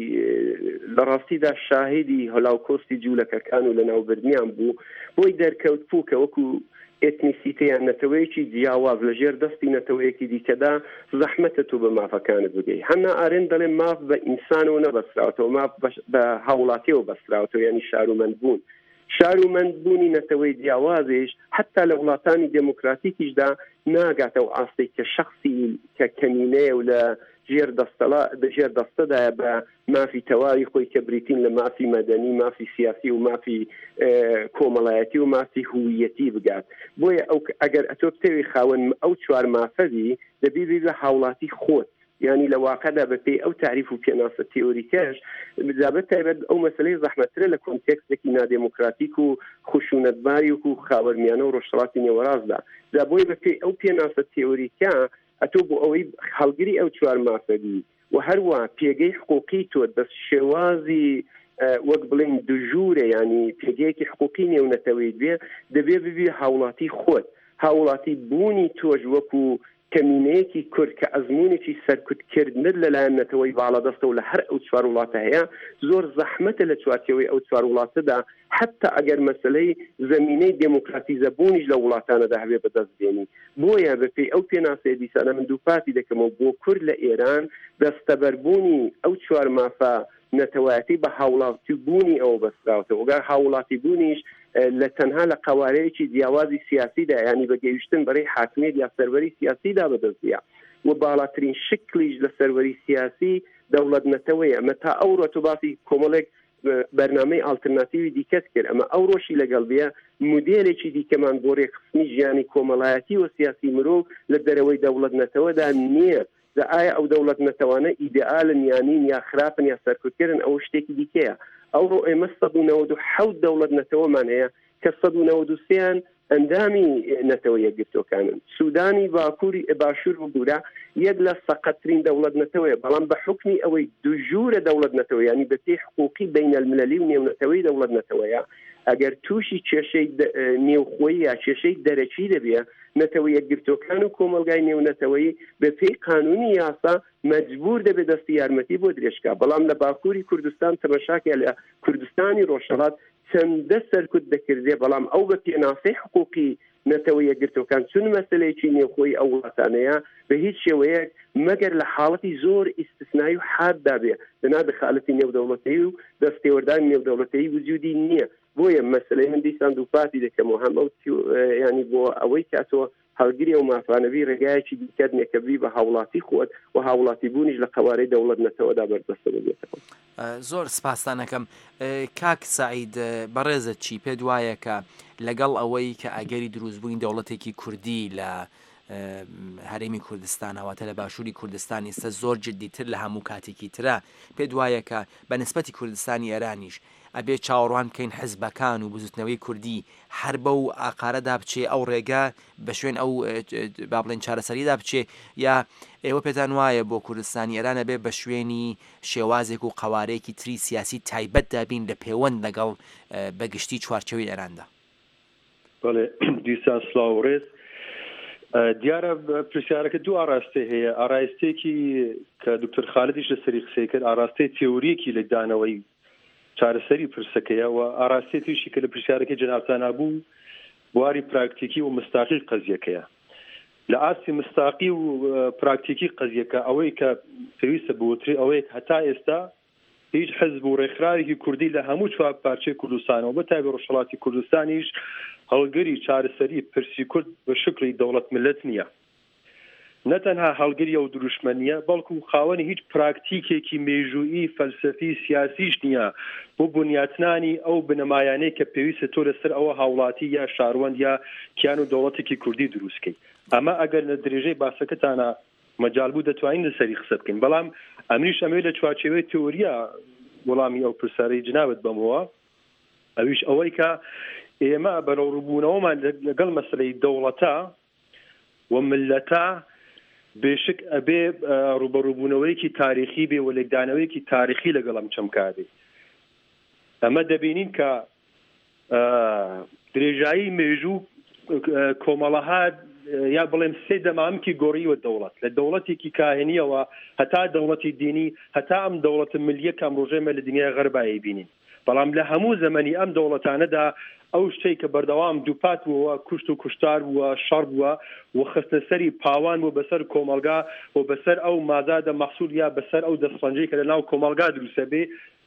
لە ڕاستیدا شاهدی هۆلاوکۆستی جوولەکەکان و لە ناوبردنیان بوو بۆی دەرکەوت بوو کە وەکو ئێتنیسیتەیان نەتەوەیەکی جیاواز لە ژێر دەستی نەتەوەیەکی دیکەدا زەحمەتە تو بە مافەکانت بگەی هەنا ئارێن دەڵێ ماف بە ئینسانەوە نەبەستراوەتەوە ماف بە هاوڵاتیەوە بەستراوەتەوە ینی شارومەند بوون شارومەند بوونی نەتەوەی جیاوازش حتا لە وڵاتانی دموکراتیکیشدا ناگاتەوە ئاستی کە شخصی کە کەمینەیە و لە ژێر دەستەڵا بەژێر دەستەدایە بە مافی تەواوی خۆی کە بریتین لە مافی مەدەنی مافی سیاسی و مافی کۆمەڵایەتی و مافی هویەتی بگات بۆیە ئەو ئەگەر ئەتۆ بتەوی خاوەن ئەو چوار مافەدی دەبی بە هاوڵاتی خۆت ینی لە واقعدا بەپێی ئەو تعریف و پێناسە تێوریکەش بزابەت تایبەت ئەو مەسلەی زەحمەترە لە کۆنتێکستێکی نادموکراتیک و خشونەتباری و خاوەرمیانە و ڕۆژهەڵاتی نێوەڕاستدا دا بۆی بەپێی ئەو پێناسە تێوریکە ئەتۆ بۆ ئەوەی هەڵگری ئەو چوار مافەدی و هەروە پێگەی حقوقی تۆ دەست شێوازی وەک بڵێن دوژورە ینی پێگەیەکی حقوقی نێونەتەوەی بێ دەبێ ببی هاوڵاتی خۆت هاوڵاتی بوونی تۆش وەکو کەمینەیەکی کورد کە ئەزمونێکی سەرکوتکردن لەلایەن نەتەوەی باڵەدەستە و لە هەر ئەو چوار وڵاتە هەیە زۆر زەحمەتە لە چوارچێوەی ئەو چوار وڵاتەدا حتا ئەگەر مەسلەی زەمینەی دموکراتیزە بوونیش لە وڵاتانەدا هەبێ بەدەست بێنی بۆیە بەپێی ئەو پێناسەیە دیسانە من دووپاتی دەکەمەوە بۆ کورد لە ئێران دەستەبەربوونی ئەو چوار مافە نەتەوایەتی بە هاوڵاتی بوونی ئەو بەستراوەتەوە وەگەر هاوڵاتی بوونیش لە تەنها لە قوارەیەکی جیاوازی سیاسیدا ینی بە گەیشتن بەڕێی حاکمیت یا سەروەری سیاسیدا بەدەستیە و باڵاترین شکلیش لە سەروەری سیاسی دەوڵەت نەتەوەیە ئەمە تا ئەوڕۆ تو باسی کۆمەڵێک بەرنامەی ئالترناتیوی دیکەت کرد ئەمە ئەو ڕۆژی لەگەڵ بێ مودێلێکی دیکەمان بۆ ڕێکخستنی ژیانی کۆمەڵایەتی و سیاسی مرۆڤ لە دەرەوەی دەوڵەت نەتەوەدا نییە ئایا ئەو دەوڵەت نەتەوانە ئیدئالن یانین یا خراپن یا سەرکوتکردن ئەو شتێکی دیکەیە ئەوڕۆ ئێمە سەد و نەوەد و حەوت دەوڵەت نەتەوەمان هەیە کە سەد و نەوەد و سێیان ئەندامی نەتەوە یەکگرتوەکانن. سوودانی باکووری باشوور بگورە یەک لە سەقەتترین دەوڵەت نەتەوەیە، بەڵام بە حکمی ئەوەی دوژورە دەوڵەت نەتەوە، ینی بە پێی حقوقی بینەلملەلی و نێونەتەوەی دەوڵەت نەتەوەیە، ئەگەر تووشی کێشەی نێوخۆیی یا کێشەی دەرەکی دەبێ، نەتەوە یەکگرتوەکان و کۆمەلگای نێونەتەوەیی بە پێی قانونی یاسا مەجبور دەبێت دەستی یارمەتی بۆ درێژکا. بەڵام لە باکووری کوردستان تەمەشاکە لە کوردستانی ڕۆژهەڵات چەندە سەرکوت دەکردێ، بەڵام ئەو بە پێناسەی حقوقی نەتەوە یەکگرتوەکان چون مەسلەیەکی نێوخۆی ئەو وڵاتانەیە بە هیچ شێوەیەک مەگەر لە حاڵەتی زۆر ئیستثنایی و حاددا بێ لەنا دەخالەتی نێودەوڵەتەیی و دەستێوەردانی نێودەوڵەتەیی وجودی نییە. بۆیە مەسلەی من دیسان دووپاتی دەکەمەوە هەم ئەو ینی بۆ ئەوەی کاتەوە هەڵگیری و مافانەوی ڕێگایەکی دیکردنێکەبی بە هاوڵاتی خۆت و هاوڵاتی بوونیش لە قوارەی دەوڵەت نەتەوەدا بەردەستە بێتەوە. زۆر سپاسانەکەم. کاک سعید بەڕێزت چی پێ وایە کە لەگەڵ ئەوەی کە ئەگەری دروستبووین دەوڵەتێکی کوردی لە هەرێمی کوردستان هەواتە لە باشووری کوردستان ئێستا زۆر جددیتر لە هەموو کاتێکی ترە، پێ وایە کە بە نسبەتی کوردستانی ئێرانیش ئەبێ چاوەڕوان بکەین حزبەکان و بزوتنەوەی کوردی هەر بە و ئاقارەدا بچێ، ئەو ڕێگە بە شوێن ئەو با بڵێن چارەسەریدا بچێ، یا ئێوە پێتان وایە بۆ کوردستانی ئێرانە بێ بە شوێنی شێوازێک و قەوارەیەکی تری سیاسی تایبەتدا بین لە پەیوەند لەگەڵ بەگشتی چوارچەوەی ئێراندا؟ بەڵێ دیسان سڵاو ڕێز. دیارە پرسیارەکە دوو ئاراستەی هەیە. ئاراستەیەکی کە دکتۆر خالدیش لەسەری قسەی کرد، ئاراستەی تێوریەکی لە دانەوەی چارەسەری پرسەکەیە و ئاراستێتیشی کە لە پرسیارەکە جەنابتان نبوو بواری پراکتیکی و مستاقی قەزیەکەیە. لە ئاسی مستاقی و پراکتیکی قەزیەکە ئەوەی کە پێویستە بوتری ئەوەیە هەتا ئێستا هیچ حزب و ڕێکخراوێکی کوردی لە هەموو چوار پارچەی کوردستانەوە بەتایبەت ڕۆژهەڵاتی کوردستانیش هەڵگری چارەسەری پرسی کورد بە شکلی دەوڵەت ملت نییە. نەتەنها هەڵگریە و دروشمەنیە، بەڵکو خاوەنی هیچ پراکتیکێکی مێژوویی فەلسەفی سیاسیش نییە بۆ بنیاتنانی ئەو بنەمایانەی کە پێویستە تۆ لەسەر ئەوە هاوڵاتی یا شاروەند یا کیان و دەوڵەتێکی کوردی دروستکەی. ئەمە ئەگەر لە درێژەی باسەکەتانە مەجال بوو دەتوانین لەسەری قسە بکەین. بەڵام ئەمریش ئەمێ لە چوارچێوەی تێوریە وەڵامی ئەو پرسیارەی جنابەت بەمەوە، ئەویش ئەوەی کە ئێمە بەرەو ڕووبوونەوەمان لەگەڵ مەسلەی دەوڵەتە و ملەتە بێشک ئەبێ ڕوبەڕووبوونەوەیکی تاریخی بێ و لێکدانەوەیکی تاریخی لەگەڵ ئەم چەمکارێ. ئەمە دەبینین کە درێژایی مێژوو کۆمەڵەها یا بڵێم سێ دەمامکی گۆڕیوە دەوڵەت لە دەوڵەتێکی کاهێنیەوە هەتا دەوڵەتی دینی، هەتا ئەم دەوڵەتە ملیە کەم ڕۆژێمە لە دنیای غەربایی بینین. بەڵام لە هەموو زەمەنی ئەم دەوڵەتانەدا ئەو شتەی کە بەردەوام دووپات بووە، کوشت و کوشتار بووە، شەڕ بووە و خستە سەری پاوان بوو بەسەر کۆمەلگا و بەسەر ئەو مازادە مەحسوول یا بەسەر ئەو دەستفەنجەی کە لە ناو کۆمەلگا دروستە بێ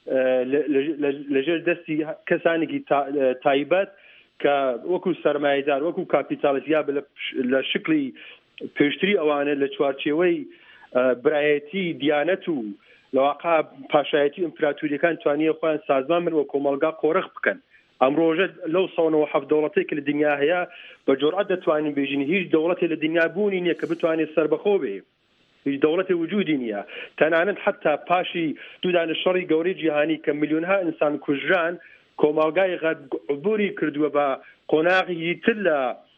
لەژێر دەستی کەسانێکی تایبەت کە وەکو سەرمایه‌دار وەکو کاپیتالیست یا لە شکلی پێشتری ئەوانە لە چوارچێوەی برایەتی دیانەت و لەواقع پاشایەتی ئیمپراتوریەکان توانیە خۆیان سازمان من وە کۆمەلگا قۆڕق بکەن. ئەم ڕۆژە لەو سەونەوە حەفت دەوڵەتێک کە لە دنیا هەیە بە جورئەت دەتوانین بێژین هیچ دەوڵەتێک لە دنیا بوونی نییە کە بتوانێت سەربەخۆ بێ، هیچ دەوڵەتی وجودی نییە. تەنانەت حتا پاشی دوودانە شەڕی گەورەی جیهانی کە میلیۆنها ئینسان کوژران، کۆمەلگای غەرب عبوری کردووە بە قۆناغی تر لە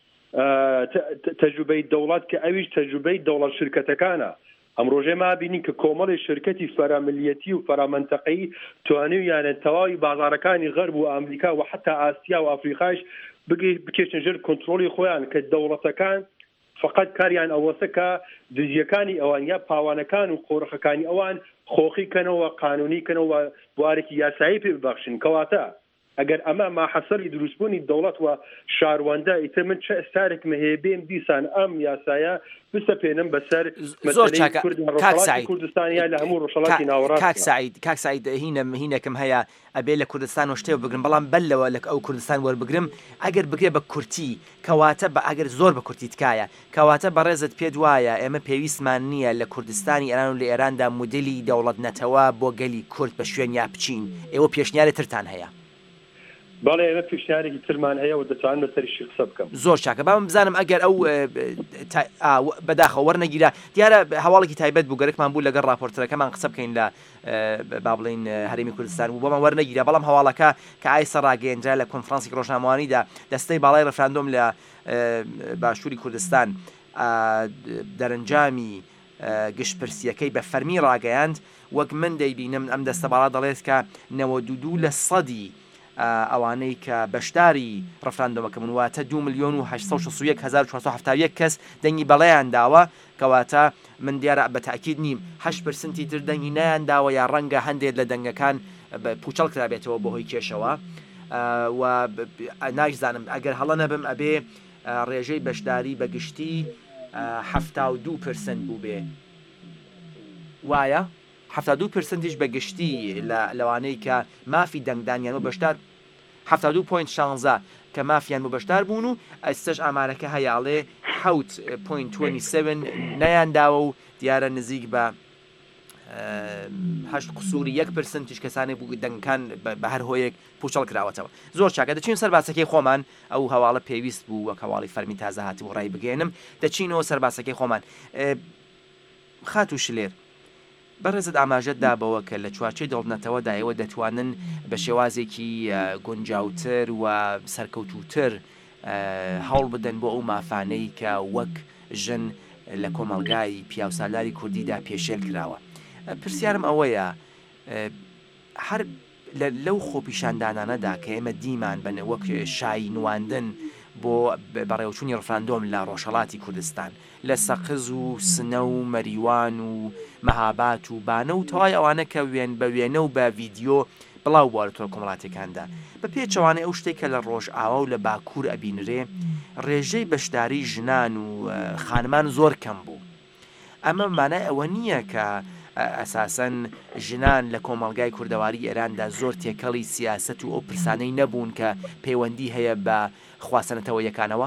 تەجروبەی دەوڵەت کە ئەویش تەجروبەی دەوڵەت شرکەتەکانە. ئەم ڕۆژێ ما بینین کە کۆمەڵی شرکەتی فەراملیەتی و فەرامەنتەقەی توانیویانە تەواوی بازارەکانی غەرب و ئەمریکا و حتا ئاسیا و ئەفریقاش بکێشن ژێر کۆنتڕۆلی خۆیان کە دەوڵەتەکان فقط کاریان ئەوەسە کە دزیەکانی ئەوان یا پاوانەکان و قۆڕخەکانی ئەوان خۆخی کەنەوە، قانونی کەنەوە، بوارێکی یاسایی پێ ببەخشن. کەواتە ئەگەر ئەمە ماحەسەری دروستبوونی دەوڵەت و شاروەندە ئیتر من چه ئێستارێکم هەیە بێم دیسان ئەم یاسایە بستە پێنم بەسەر کوردستانیا لە هەموو ڕۆژهەڵاتی ناوەڕاست. کاک سعید کاک سعید هینە هینێکم هەیە ئەبێ لە کوردستان و شتێ بگرم، بەڵام بەلەوە لە ئەو کوردستان وەربگرم ئەگەر بگرێ بە کورتی کەواتە بە ئەگەر زۆر بە کورتی تکایە کەواتە بەڕێزت پێ وایە ئێمە پێویستمان نییە لە کوردستانی ئێران و لە ئێراندا مودلی دەوڵەت نەتەوە بۆ گەلی کورد بە شوێن یا بچین. ئێوە پێشنیارێتتان هەیە؟ باڵێ ئێمە پیشنیارێکی ترمان هەیە و دەتوانن بەسەریشی قسە بکەم. زۆر چاکە بام بزانم ئەگەر ئەو بەداخە وەرنەگیرا دیارە هەواڵێکی تایبەت بوو گەرەکمان بوو لەگەڵ راپۆرتەکەمان قسە بکەین لە با بڵین هەرێمی کوردستان و بۆمان وەرنەگیرا بەڵام هەواڵەکە کە ئایسە ڕاگەیەنرا لە کۆنفرانسی ڕۆژنامەوانیدا دەستەی باڵای ڕێفراندۆم لە باشووری کوردستان دەرەنجامی گشتپرسیەکەی بە فەرمی ڕاگەیاند وەک من دەیبینم ئەم دەستە باڵا دەڵێت کە نەوەدو دوو لە سەدی ئەوانەی کە بەشداری ڕەفراندۆمەکەمن واتە دو ملیۆن و هەشت سەد و شەست و یەک هەزار و چوارسەد و هەفتاد و یەک کەس دەنگی بەڵێیان داوە کەواتە من دیارە بە تاکید نیم هەشت پرسنتی تر دەنگی نایان داوە یا ڕەنگە هەندێک لە دەنگەکان پوچەڵ کرابێتەوە بەهۆی کێشەوە و ناشزانم ئەگەر هەڵە نەبم ئەبێ ڕێژەی بەشداری بەگشتی هەفتا و دوو پرسنت بوو بێ وایە هەفتا و دوو پرسنتیش بەگشتی لەوانەی کە مافی دەنگدانیان و بەشدار هەفتا و دوو پۆینت شانزە کە مافیان بۆ بەشدار بوون و ئەستش ئامارەکە هەیاڵێ حوت پۆینت دوای سێ نەیانداوە و دیارە نزیک بە هەشت قسووری یەک پرسنتیش کەسانی بوو دەنگەکان بە هەر هۆیەک پوچەڵ کراوەتەوە. زۆر چاکە دەچین سەر باسەکەی خۆمان ئەو هەواڵە پێویست بوو وەک هەواڵی فەرمی تازە هاتی و ڕای بگەێنم دەچینەوە سەر باسەکەی خۆمان. خات و شلێر بەڕێزت ئاماژەت دابەوە کە لە چوارچەی دەوڵەتەوەدایەوە دەتوانن بە شێوازێکی گونجاوتر و سەرکەوتوتر هەوڵ بدەن بۆ ئەو مافانەی کە وەک ژن لە کۆمەڵگای پیاوسالاری کوردیدا پێشێل کراوە. پرسیارم ئەوەیە هەر لەو خۆپیشاندانانەدا کە ئێمە دیمان بن وەک شای نواندن بۆ بەڕێوچوونی ڕفراندۆم لە ڕۆژهەڵاتی کوردستان لە سەقز و سنە و مەریوان و مەهابات و بانە و تەوای ئەوانە کە وێن بە وێنە و بە ڤیددیۆ بڵاو بووە لە تۆ کۆمەڵاتەکاندا بە پێچەوانەی ئەو شتێکە لە ڕۆژ ئاوا و لە باکوور ئەبینرێ ڕێژەی بەشداری ژنان و خانمان زۆر کەم بوو. ئەمە مانای ئەوە نییە کە ئەساسەن ژنان لە کۆمەڵگای کوردەواری ئێراندا زۆر تێکەڵی سیاست و ئەو پرسانەی نەبوون کە پەیوەندی هەیە بە خواستنەتەوە یەکانەوە.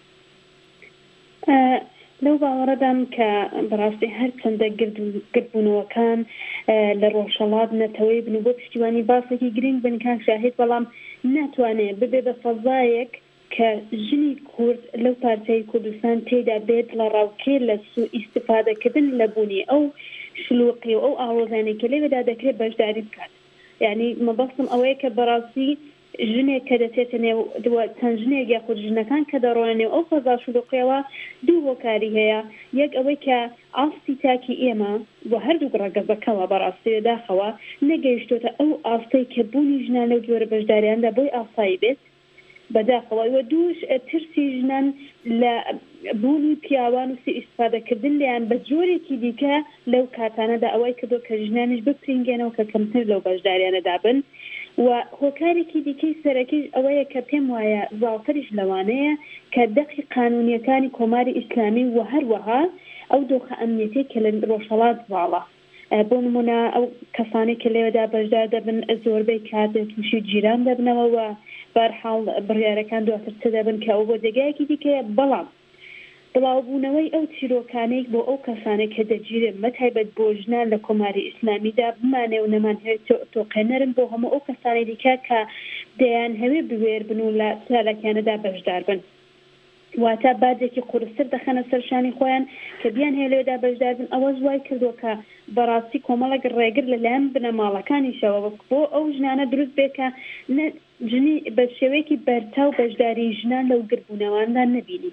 لەو باوەڕەدام کە بەڕاستی هەر چەندە گردبوونەوەکان لە ڕۆژهەڵات نەتەوەی بن بۆ پشتیوانی باسێکی گرنگ بنکان شاهێت بەڵام ناتوانێت ببێ بە فەزایەک کە ژنی کورد لەو پارچەی کوردستان تێدا بێت لە ڕاوکێ لە سوء ئیستیفادەکردن لە بوونی ئەو شلوقی و ئەو ئاڵۆزانەی کە لێوێدا دەکرێت بەشداری بکات. یعنی مەبەستم ئەوەیە کە بەڕاستی ژنێک کە دەچێتە نێو چەند ژنێک یا خود ژنەکان کە دەڕۆنە نێو ئەو فەزا شلوقیەوە دوو هۆکاری هەیە. یەک ئەوەی کە ئاستی تاکی ئێمە بۆ هەردوو ڕەگەزەکەەوە بەڕاستی داخەوە نەگەیشتۆتە ئەو ئاستەی کە بوونی ژنان لەو جۆرە بەشداریاندا بۆی ئاسایی بێت بەداخەوە وە دووش ترسی ژنان لە بوونی پیاوان و ئیستفادەکردن لیان بە جۆرێکی دیکە لەو کاتانەدا ئەوەی کردو کە ژنانیش بپرینگێنەوە کە کەمتر لەو بەشداریانەدا بن و هۆکارێکی دیکەی سەرەکیش ئەوەیە کە پێم وایە زاڵتریش لەوانەیە کە دەقی قانونیەکانی کۆماری ئیسلامی و هەروەها ئەو دۆخە ئەمنیەتی کە لە ڕۆژهەڵات باڵە بۆ نمونە ئەو کەسانی کە لێوەدا بەشدار دەبن زۆربەی کات تووشی جیران دەبنەوە و بەرحاڵ بڕیارەکان دواتر چ دەبن کە ئەو بۆ جێگایەکی دیکەیە بەڵام بڵاوبوونەوەی ئەو چیرۆکانەی بۆ ئەو کەسانێک کە دەگیرن مەتایبەت بۆ ژنان لە کۆماری ئیسلامیدا بمانێ و نەمانهوێت تۆقێنەرن بۆ هەموو ئەو کەسانی دیکە کە دەیان هەوێ بوێر بن و لە چالەکیانەدا بەشدار بن واتە بادێکی قورستر دەخەنە سەرشانی خۆیان کە بیان هەیە لێدا بەشدار بن. ئەوە زوای کردووە کە بەڕاستی کۆمەڵێک ڕێگر لەلایەن بنەماڵەکانیشەوە بۆ ئەو ژنانە دروست بێت کە ژنی بە شێوەیەکی بەرتاو بەشداری ژنان لەو گربوونەواندا نەبینی.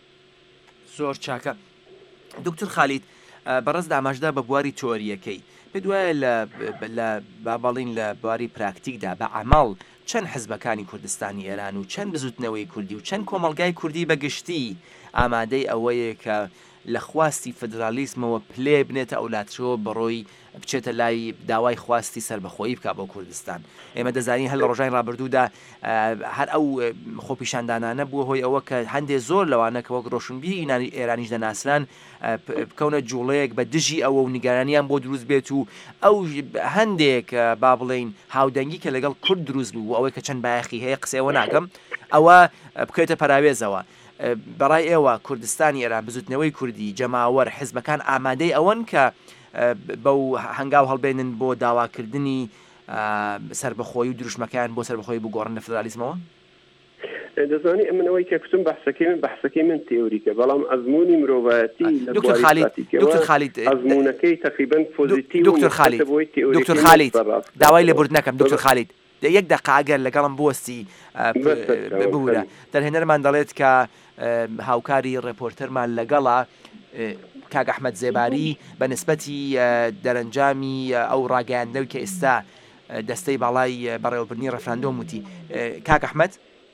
زۆر چاکە دکتور خالید بەڕست ئاماژدا بە بواری تۆریەکەی پێ دوایە لە بابەڵین لە بواری پراکتیکدا بە عەمەڵ چەند حزبەکانی کوردستانی ئێران و چەند بزوتنەوەی کوردی و چەند کۆمەڵگای کوردی بەگشتی ئامادەی ئەوەیە کە لە خواستی فدرالیسمەوە پلێ بنێتە ئەولاترەوە بەڕۆی بچێتە لای داوای خواستی سربەخۆیی بکە بۆ کوردستان. ئێمە دەزانین هەر لە ڕۆژانی ڕابردوودا هەر ئەو خۆپیشاندانانە بووە هۆی ئەوە کە هەندێک زۆر لەوانە کە وەک ڕۆشنبیری ئێرانیش دەناسران بکەونە جوڵەیەک بە دژی ئەوە و نیگەرانیان بۆ دروست بێت و ئەو هەندێک با بڵێن هاودەنگی کە لەگەڵ کورد دروست بوو و ئەوەی کە چەند بایەخی هەیە قسەوە ناکەم ئەوە بکەوێتە پەراوێزەوە. بەڕای ئێوە کوردستانی ئێران بزوتنەوەی کوردی جەماوەر حزبەکان ئامادەی ئەوەن کە بەو هەنگاو هەڵبێنن بۆ داواکردنی سربەخۆی و دروشمەکان بۆ سربەخۆی بگۆڕن لە فدرالیزمەوە؟ دەزانی ئەمنەوەی کە کوتم بەحسەکەی من بەحسەکەی من تێوریکە بەڵام ئەزمموی مرۆڤەتی دکتۆر خالید دکتۆر خالید ئەزمونەکەی تقریبان پۆزیتیو دکتۆر خالید دکتۆر خالید داوای لێبورد نەکەم دکتۆر خالید یەک دقیقە ئەگەر لەگەڵم بوەستی ببوورە دەرهێنەرمان دەڵێت کە هاوکاری ڕێپۆرتەرمان لەگەڵا کاک ئەحمەد زێباری بە نسبەتی دەرەنجامی ئەو ڕاگەیاندنەوەی کە ئێستا دەستەی باڵای بەڕێوەبردننی ڕەفراندۆم وتی کاک ئەحمەد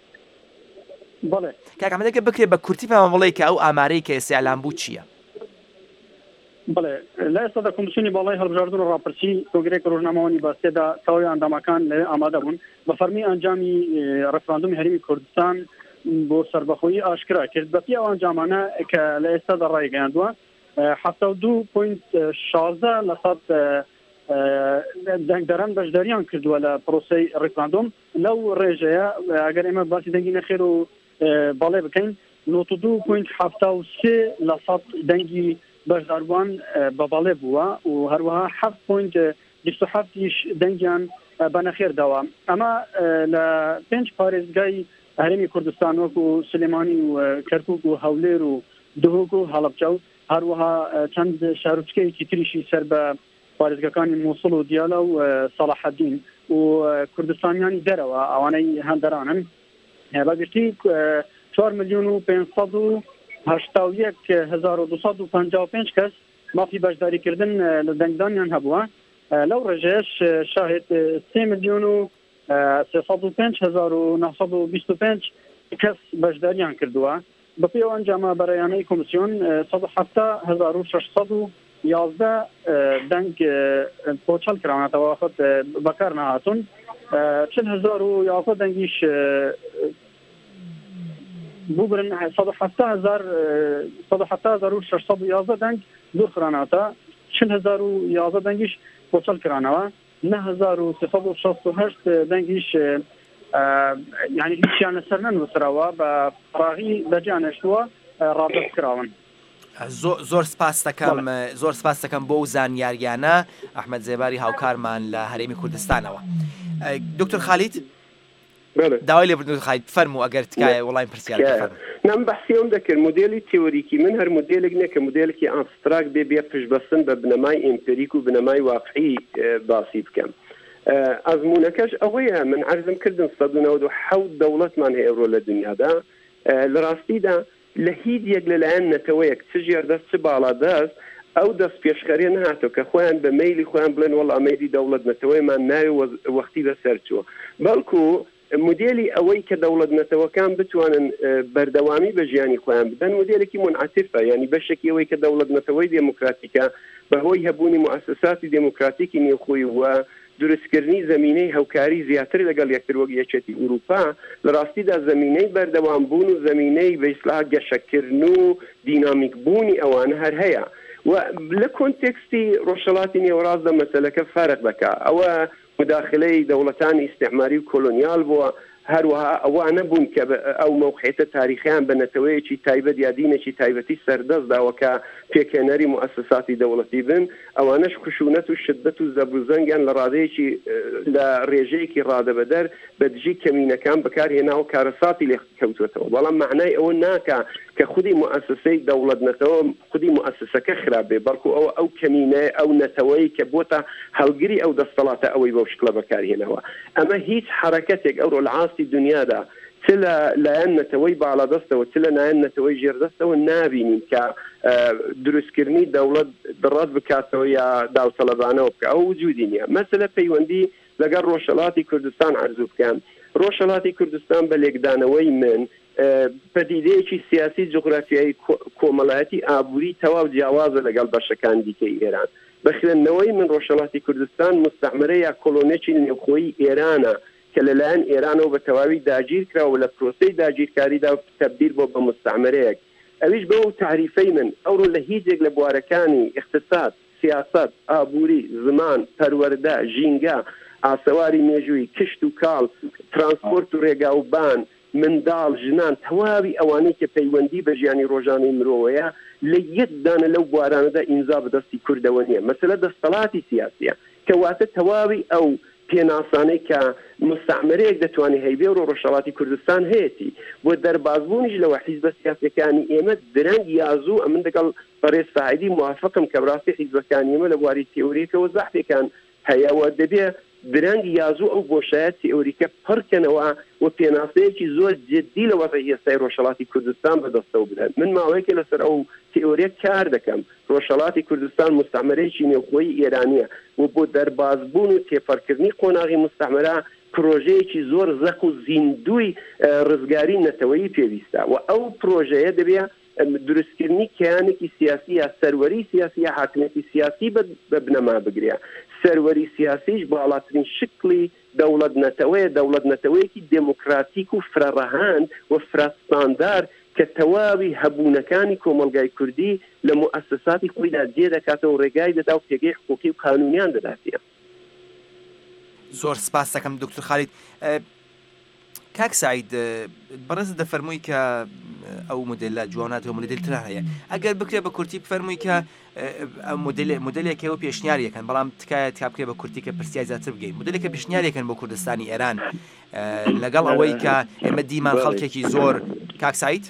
بەڵێ کاک ئەحمەدەکە بکرێت بە کورتی پێمان بڵێ کە ئەو ئامارەی کە ئێستا ئەلان بوو چییە؟ بڵێ لە ئێستادا کۆمیسیۆنی باڵای هەڵبژاردن و ڕاپەرچی کۆنگرەیەکی ڕۆژنامەوانی باسێدا تەواوی ئەندامەکان لە ئامادە بوون بە فەرمی ئەنجامی ڕەفراندۆمی هەرێمی کوردستان بۆ سەربەخۆیی ئاشکرا کرد بە پێی ئەو ئەنجامانە کە لە ئێستادا ڕایگەیاندووە حەفتا و دوو پۆینت شازدە لە سەد دەنگدەران بەشداریان کردووە لە پرۆسەی ڕێفراندۆم لەو ڕێژەیە ئەگەر ئێمە باسی دەنگی نەخێر و باڵێ بکەین نۆت و دوو پۆینت حەفتا و سێ لە سەد دەنگی بەشداربووان بە باڵێ بووە و هەروەها حەفت پۆینت بیست و حەفتیش دەنگیان بە نەخێر داوە ئەمە لە پێنج پارێزگای هەرێمی کوردستان وەکو سلێمانی و کەرکوک و هەولێر و دهۆک و هەڵەبجە و هەروەها چەند شارچکەیەکی تریشی سەر بە پارێزگەکانی مووسڵ و دیالە و سەلاحەدین و کوردستانیانی دەرەوە ئەوانەی هەندەرانن بەگشتی چوار ملیۆن و پێنج سەد و هەشتا و یەک هەزار و دووسەد و پەنجا و پێنج کەس مافی بەشداریکردن لە دەنگدانیان هەبووە لەو ڕێژەیەش شاهد سێ ملیۆن و سێسەد و پێنج هەزار و نەسەد و بیست و پێنج کەس بەشداریان کردووە بە پێی ئەو ئەنجامە بەرەیانەی کۆمیسیۆن سەد و حەفتا هەزار و شەشسەد و یازدە دەنگ پۆچەل کراونەتەوە خۆت بەکار نەهاتوون چل هەزار و یازدە دەنگیش بووبرن سەد و حەفتا هەزار سەد و حەفتا هەزار و شەشسەد و یازدە دەنگ دوور خرانەوە چل هەزار و یازدە دەنگیش پۆچەل کرانەوە نه هەزار و سێسەد و شەست و هەشت دەنگیش یعنی هیچیان لەسەر نەنووسراوە بە فراغی بەجیانەشتووە ڕادەست کراون. زۆر سپاس دەکەم زۆر سپاس دەکەم بۆ زانیاریانە ئەحمەد زێباری هاوکارمان لە هەرێمی کوردستانەوە. دکتۆر خالید داوای لێبوردن خالید فەرموو ئەگەر تکایە وەڵامی پرسیار نام بەحسی ئەوم دەکرد مودێلی تیۆریکی من هەر مودێلێک نییە کە مودێلێکی ئابستراک بێ بێ پشتبەستن بە بنەمای ئیمپریک و بنەمای واقعی باسی بکەم. ئەزمونەکەش ئەوەیە من عەرزم کردم سەد و نەوەت و حەوت دەوڵەتمان هەیە ئەوڕۆ لە دنیادا لە ڕاستیدا لە هیچ یەک لەلایەن نەتەوەیەک چ ژێردەست چ باڵادەست ئەو دەست پێشخەرێ نهاتەوە کە خۆیان بە مەیلی خۆیان بڵێن وەڵ ئەمەیری دەوڵەت نەتەوەیمان ناوی وەختی بەسەر چووە بەڵکو مودێلی ئەوەی کە دەوڵەت نەتەوەکان بتوانن بەردەوامی بە ژیانی خۆیان بدەن مودێلێکی منعەتیفە ینی بەشێکی ئەوەی کە دەوڵەت نەتەوەی دموکراتیکە بەهۆی هەبوونی مؤسساتی دموکراتیکی نێوخۆی وە دروستکردنی زمینەی هەوکاری زیاتر لەگەڵ یەکتر وەک یەکێتی ئوروپا لە ڕاستیدا زمینەی بەردەوام بوون و زمینەی بە ئیسلاح گەشەکردن و دینامیک بوونی ئەوانە هەر هەیە و لە کۆنتێکستی ڕۆژهەڵاتی نێوەڕاستدا مەسەلەکە فارق دەکات ئەوە مداخلەی دەوڵەتانی ئیستعماری و کۆلۆنیال بووە هەروەها ئەوانە بوون کە ئەو مەوقعیتە تاریخیان بە نەتەوەیەکی تایبەت یا دینێکی تایبەتی سەردەستداوە کە پێکهێنەری مؤسساتی دەوڵەتی بن ئەوانەش خشونەت و شدت و زەبروزەنگیان لە ڕادەیەکی لە ڕێژەیەکی ڕادەبەدەر بە دژی کەمینەکان بەکارهێناوە کارەساتی لێ کەوتوێتەوە بەڵام معنای ئەوە ناکە کە خودی مؤسسەی دەوڵەت نەتەوە خودی مؤسسەکە خراپێ بەڵکو ئەوە ئەو کەمینە ئەو نەتەوەی کە بۆتە هەڵگری ئەو دەستەڵاتە ئەوەی بەو شکلە بەکارهێنەوە ئەمە هیچ حرەکەتێک ئەوڕۆ لە عاستی دنیادا چ لە لایەن نەتەوەی باڵادەستەوە چ لە لایەن نەتەوەی ژێردەستەوە نابینین کە دروستکردنی دەوڵەت دڕات بکاتەوە یا داوسەڵەبانەوە بکە ئەو وجودی نییە مەسەلە پەیوەندی لەگەڵ ڕۆژهەڵاتی کوردستان عەرزوو بکەم ڕۆژهەڵاتی کوردستان بە لێکدانەوەی من پەدیدەیەکی سیاسی جغرافیایی کۆمەڵایەتی ئابووری تەواو جیاوازە لەگەڵ بەشەکان دیکەی ئێران بەخوێندنەوەی من ڕۆژهەڵاتی کوردستان مستعمرە یا کۆلۆنێکی نێوخۆیی ئێرانە کە لەلایەن ئێرانەوە بە تەواوی داگیر کراوە لە پرۆسەی داگیرکاریدا تەبدیل بۆ بە مستعمرەیەک ئەویش بەو تعریفەی من ئەوڕۆ لە هیچێک لە بوارەکانی اقتصاد سیاست ئابووری زمان پەروەردە ژینگە ئاسەواری مێژووی کشت و کاڵ ترانسپۆرت و ڕێگا و بان منداڵ ژنان تەواوی ئەوانەی کە پەیوەندی بە ژیانی ڕۆژانەی مرۆڤەیە لە یەکدانە لەو بوارانەدا ئینزا بەدەستی کوردەوە نییە مەسەلە دەستەڵاتی سیاسیە کەواتە تەواوی ئەو پێناسانەی کە مستعمرەیەک دەتوانێت هەیبێ و ڕۆژهەڵاتی کوردستان هەیەی بۆ دەربازبوونیش لەوە حیزبە سیاسەکانی ئێمە درەنگ یازوو ئەمن دەگەڵ بەڕێز ساعیدی موافقم کە بڕاستی حیزبەکانی ئێمە لە بواری تێوریەکەوە زەحفێکان هەیەوە دەبێ درەنگ یازوو ئەو بۆشایەت تێوریکە پڕکەنەوە و پێناسەیەکی زۆر جددی لە وەزعی ئێستای ڕۆژهەڵاتی کوردستان بەدەستەوە بدەن. من ماوەیەکە لەسەر ئەو تێوریە کار دەکەم. ڕۆژهەڵاتی کوردستان مستعمرەیەکی نێوخۆیی ئێرانیە و بۆ دەربازبوون و تێپەڕکردنی قۆناغی مستعمرە پرۆژەیەکی زۆر زەق و زیندوی ڕزگاری نەتەوەیی پێویستە و ئەو پرۆژەیە دەبێت دروستکردنی کیانێکی سیاسی یا سەروەری سیاسی یا حاکمیەتی سیاسی بە بنەما بگرێ. سەروەری سیاسیش باڵاترین شکلی دەوڵەت نەتەوەیە، دەوڵەت نەتەوەیەکی دموکراتیک و فرەڕەهاند و فرەستاندار کە تەواوی هەبوونەکانی کۆمەلگای کوردی لە موسساتی خۆیدا جێ دەکاتەوە و ڕێگای دەدا و پێگەی حقوقی و قانونیان دەداتێ. زۆر سپاس دەکەم دکتۆر خالید. کاک سعید بەڕێز دەفەرمووی کە ئەو مدلە جواناتەوە مدلتر هەیە. ئەگەر بکرێ بە کورتی بفەرمووی کە مدلێکەوە پێشنیاریەکەن بەڵام تکایە تا بکرێ بە کورتی کە پرسیای زیاتر بگەین. مدلێکە پێشنیاریەکەن بۆ کوردستانی ئێران لەگەڵ ئەوەی کە ئێمە دیمان خەڵکێکی زۆر. کاک سعید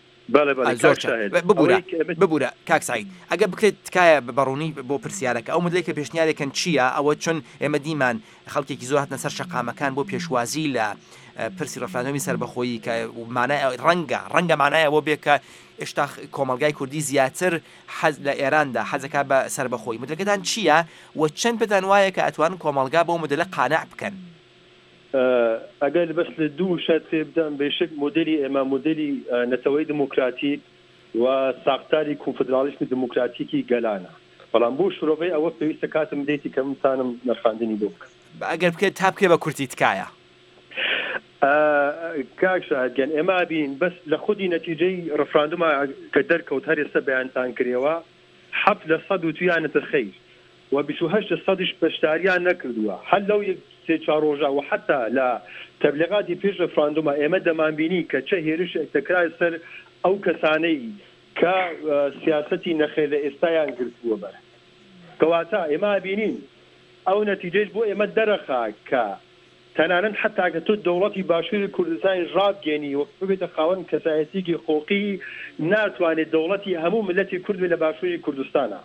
ببوورە کاک سعید ئەگەر بکرێت تکایە بەڕوونی بۆ پرسیارەکە ئەو مدلێکە پێشنیارێکن چییە؟ ئەوە چون ئێمە دیمان خەڵکێکی زۆر هاتنە سەر شەقامەکان بۆ پێشوازی لە پرسی ڕەفراندۆمی سەربەخۆیی کە مانای ڕەنگە ڕەنگە مانایە بۆ بێ کە ئێشتا کۆمەلگای کوردی زیاتر حەز لە ئێراندا حەزەکە بە سەربەخۆی. مدلەکەتان چییە و چەند پێتان وایە کە ئەتوانن کۆمەلگا بۆ مدلە قانع بکەن؟ ئەگەر بەس لە دوو شت پێ بدەم بێشک مدلی ئێمە مدلی نەتەوەی دموکراتیک و ساختاری کۆنفدرالیسمی دموکراتیکی گەلانە، بەڵام بۆ شۆڕەوەی ئەوە پێویستە کاتم دێتی کە متانم نرخاندنی بۆ بکەم. ئەگەر بکرێت تا بکرێ بە کورتی تکایە. کاک شاهدگەن ئێمە بین بەس لە خودی نەتیجەی ڕەفراندۆمە کە دەرکەوت هەر ئێستا بەیانتان کردەوە حەفت لە سەد و تویانەتە خەیر و بیست و هەشت لە سەدیش بەشداریان نەکردووە. هەر لەو یەک سێ چوار ڕۆژە و حتا لە تەبلیغاتی پێش ڕەفراندۆمە ئێمە دەمانبینی کە چه هێرش تەکرار سەر ئەو کەسانەی کە سیاسەتی نەخێر لە ئێستایان گرتووە بەر. کەواتە ئێمە بینین ئەو نەتیجەش بۆ ئێمە دەرەخا کە تەنانەت حتا کە تۆ دەوڵەتی باشووری کوردستانی ڕابگەنی وەک ببێتە خاوەن کەسایەتیکی خۆقی ناتوانێت دەوڵەتی هەموو ملەتی کورد لە باشووری کوردستانە.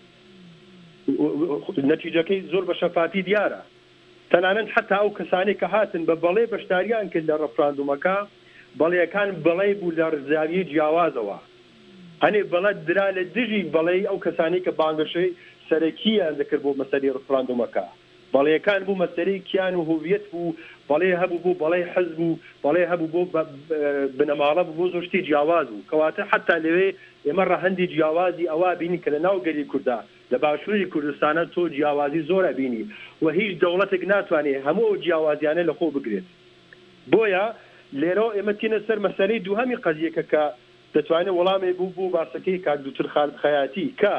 نەتیجەکەی زۆر بە شەفافی دیارە. تەنانەت حتا ئەو کەسانی کە هاتن بە بەڵێ بەشداریان کرد لە ڕەفراندۆمەکە بەڵێیەکان بەڵێ بوو لە ڕزاوی جیاوازەوە. هەنێ بەڵێ درا لە دژی بەڵێ ئەو کەسانی کە بانگەشەی سەرەکییان دەکرد بۆ مەسەلەی ڕەفراندۆمەکە. بەڵێیەکان بوو مەسەلەی کیان و هویەت بوو، بەڵێ هەبوو بوو بەڵێ حەزب بوو، بەڵێ هەبوو بۆ بنەماڵە بوو بۆ زۆر شتی جیاواز بوو. کەواتە حتا لەوێ ئێمە ڕەهەندی جیاوازی ئەوە بینی کە لە ناو گەلی کووردا لە باشووری کوردستانە تۆ جیاوازی زۆرە بینی و هیچ دەوڵەتێک ناتوانێت هەموو جیاوازیانە لە خۆ بگرێت. بۆیە لێرەوە ئێمە تینە سەر مەسەلەی دووهەمی قەزیەکە کە دەتوانێت وەڵامێ بوو بوو باسەکەی کاک دوکتۆر خالید خەیاتی کە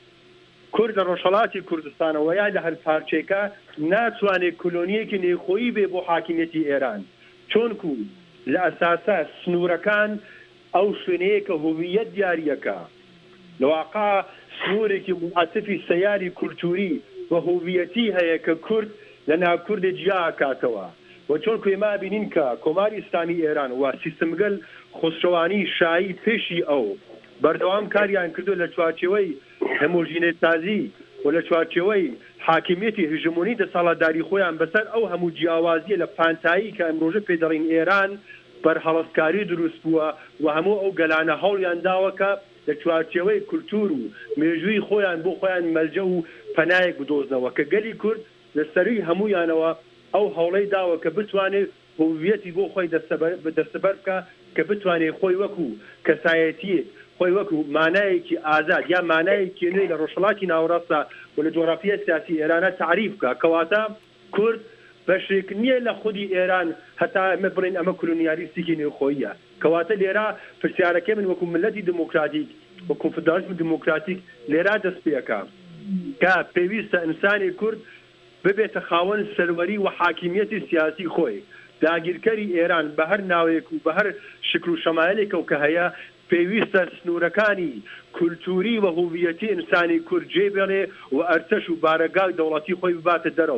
کورد لە ڕۆژهەڵاتی کوردستانەوە یا لە هەر پارچێکە ناتوانێت کلۆنیەکی نێخۆیی بێ بۆ حاکمیەتی ئێران، چۆنکو لە ئەساسا سنوورەکان ئەو شوێنەیە کە هویەت دیاریەکە لەواقع سنوورێکی معاتفی سەیاری کولتوری و هویەتی هەیە کە کورد لە ناوکوردی جیا کاتەوە و چۆنکو ئێمە بینین کە کۆماری ئیسلامی ئێران و سیستمگەل خۆشەوانی شایی پێشی ئەو بەردەوام کاریان کردو لە چوارچێوەی هەمۆژینێتازی و لە چوارچێوەی حاکمیەتی هژمۆنی دەسەڵاتداری خۆیان بەسەر ئەو هەموو جیاوازیە لە پانتایی کە ئەمڕۆژە پێدەڵین ئێران بەرهەڵەستکاری دروست بووە و هەموو ئەو گەلانە هەوڵیان داوەکە لە چوارچێوەی کولتور و مێژووی خۆیان بۆ خۆیان مەلجە و پەنایەک بدۆزنەوە کە گەلی کورد لە سەروی هەموویانەوە ئەو هەوڵەی داوە کە بتوانێت هویەتی بۆ خۆی دەستەبەر بکە کە بتوانێت خۆی وەکو کەسایەتیە خۆی وەکو مانایەکی ئازاد یا مانایەکی نوێی لە ڕۆژهەڵاتی ناوەڕاستە و لە جۆرافیە سیاسی ئێرانە تعریف بکە. کەواتە کورد بەشێک نییە لە خودی ئێران هەتا ئەمە بڵێن ئەمە کلۆنیالیستێکی نێوخۆییە. کەواتە لێرە پرسیارەکەی من وەکو ملەتی دموکراتیک و کۆنفدرالیسمی دموکراتیک لێرە دەست پێەکە کە پێویستە ئینسانی کورد ببێتە خاوەن سەروەری و حاکمیەتی سیاسی خۆی، داگیرکەری ئێران بە هەر ناوێک و بە هەر شکل و شەمایلێکە و کە هەیە پێویستە سنوورەکانی کولتوری و هویەتی ئینسانی کورد جێبێڵێ و ئەرتەش و بارەگای دەوڵەتی خۆی بباتە دەرەوە.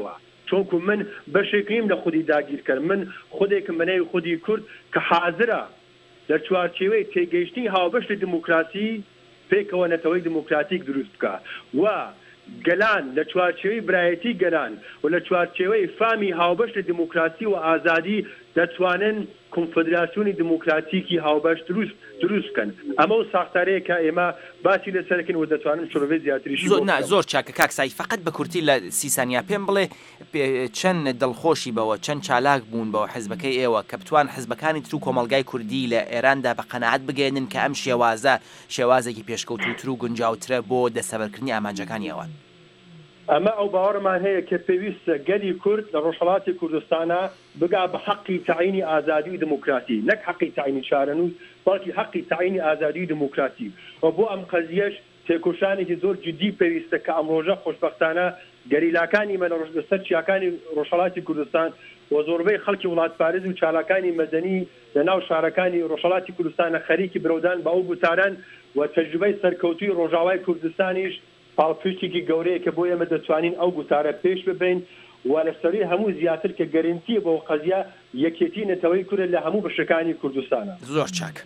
چونکو من بەشێکیم لە خودی داگیرکرد من خودێکم بەنێوی خودی کورد کە حازرە لە چوارچێوەی تێگەیشتنی هاوبەش لە دموکراسی پێکەوە نەتەوەی دموکراتیک دروست بکە و گەلان لە چوارچێوەی برایەتی گەلان و لە چوارچێوەی فامی هاوبەش لە دموکراسی و ئازادی دەتوانن کنفدراسیۆنی دموکراتیکی هاوبەش دروست دروست بکەن ئەمە و ساختارەیە کە ئێمە باسی لەسەرکن و دەتوانن شۆڕەوەی زیاتریش زۆر چاکە کاکسایی فقط بە کورتی لە سی سانیا پێم بڵێ چەند دڵخۆشی بەوە چەند چالاک بوون بەوە حزبەکەی ئێوە کە بتوان حزبەکانی تر و کۆمەلگای کوردی لە ئێراندا بە قەنەعەت بگەێنن کە ئەم شێوازە شێوازێکی پێشکەوتوتر و گونجاوترە بۆ دەسەبەرکردنی ئامانجەکانی ئەوان ئەمە ئەو باوەڕمان هەیە کە پێویستە گەلی کورد لە ڕۆژهەڵاتی کوردستانە بگا بە حەقی تعینی ئازادی و دموکراسی نەک حەقی تعینی چارەنووس بەڵکی حەقی تعینی ئازادی و دموکراسی و بۆ ئەم قەزیەش تێکۆشانێکی زۆر جدی پێویستە کە ئەم ڕۆژە خۆشبەختانە گەریلاکانی مە لە ڕۆژگەسەر چیاکانی ڕۆژهەڵاتی کوردستان و زۆربەی خەڵکی وڵاتپارێز و چالاکانی مەدەنی لە ناو شارەکانی ڕۆژهەڵاتی کوردستانە خەریکی برەودان بە ئەو گوتاران و تەجروبەی سەرکەوتوی ڕۆژاوای کوردستانیش پاڵپشتێکی گەورەیە کە بۆ ئێمە دەتوانین ئەو گوتارە پێش ببین و لەسەری هەموو زیاتر کە گەرنتیە بۆ قەزیە یەکێتی نەتەوەی کورد لە هەموو بەشەکانی کوردستانە زۆر چاک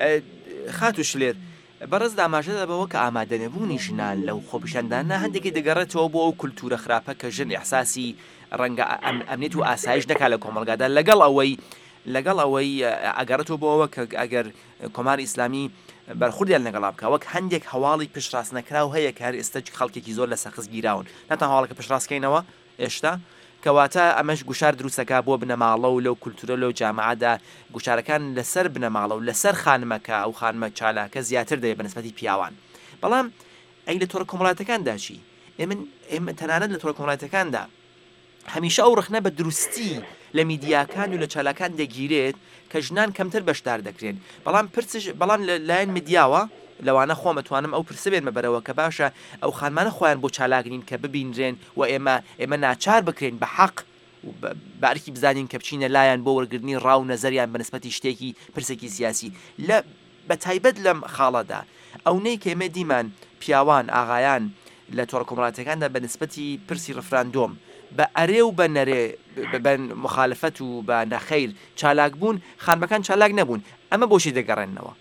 خاتوش لێر بەڕێز داماژەدا بەوە کە ئامادەنەبوونی ژنان لەو خۆپیشاندانە هەندێکی دەگەڕێتەوە بۆ ئەو کولتورە خراپە کە ژن ئیحساسی ڕەنگە ئەمنیەت و ئاسایش دەکات لە کۆمەلگادا لەگەڵ ئەوەی لەگەڵ ئەوەی ئەگەڕێتەوە بۆ ئەوە کە ئەگەر کۆماری ئیسلامی بەرخوردیان لەگەڵا بکە وەک هەندێک هەواڵی پشتڕاست نەکراو هەیە کە هەر ئێستا خەڵکێکی زۆر لە سەخس گیراون نەتان هەواڵەکە پشتڕاستکەینەوە ئێشتا کەواتە ئەمەش گوشار دروستەکە بۆ بنەماڵە و لەو کولتورە لەو جامعادا گوشارەکان لەسەر بنەماڵە و لەسەر خانمەکە ئەو خانمە چالاکە زیاتر دەیە بە نسبەتی پیاوان بەڵام ئەی لە تۆڕە کۆمەڵاتەکاندا چی ئێمە ئێمە تەنانەت لە تۆڕە کۆمەڵاتەکاندا هەمیشە ئەو ڕخنە بە دروستی لە میدیاکان و لە چالاکان دەگیرێت کە ژنان کەمتر بەشدار دەکرێن بەڵام پرسش بەڵام لەلایەن میدیاوە لەوانە خۆ مەتوانم ئەو پرسە بێنمە بەرەوە کە باشە ئەو خانمانە خۆیان بۆ چالاگرین کە ببینرێن و ئێمە ئێمە ناچار بکرێن بە حەق بارکی بزانین کە بچینە لایەن بۆ وەرگرتنی ڕاو نەزەریان بە نسبەتی شتێکی پرسێکی سیاسی لە بە تایبەت لەم خاڵەدا ئەو نەی کە ئێمە دیمان پیاوان ئاغایان لە تۆڕە کۆمەڵاتەکاندا بە نسبەتی پرسی ڕفراندۆم بە ئەرێ و بە نەرێ بە مخالفەت و بە نەخەیر چالاک بوون خانمەکان چالاک نەبوون ئەمە بۆشی دەگەڕێنەوە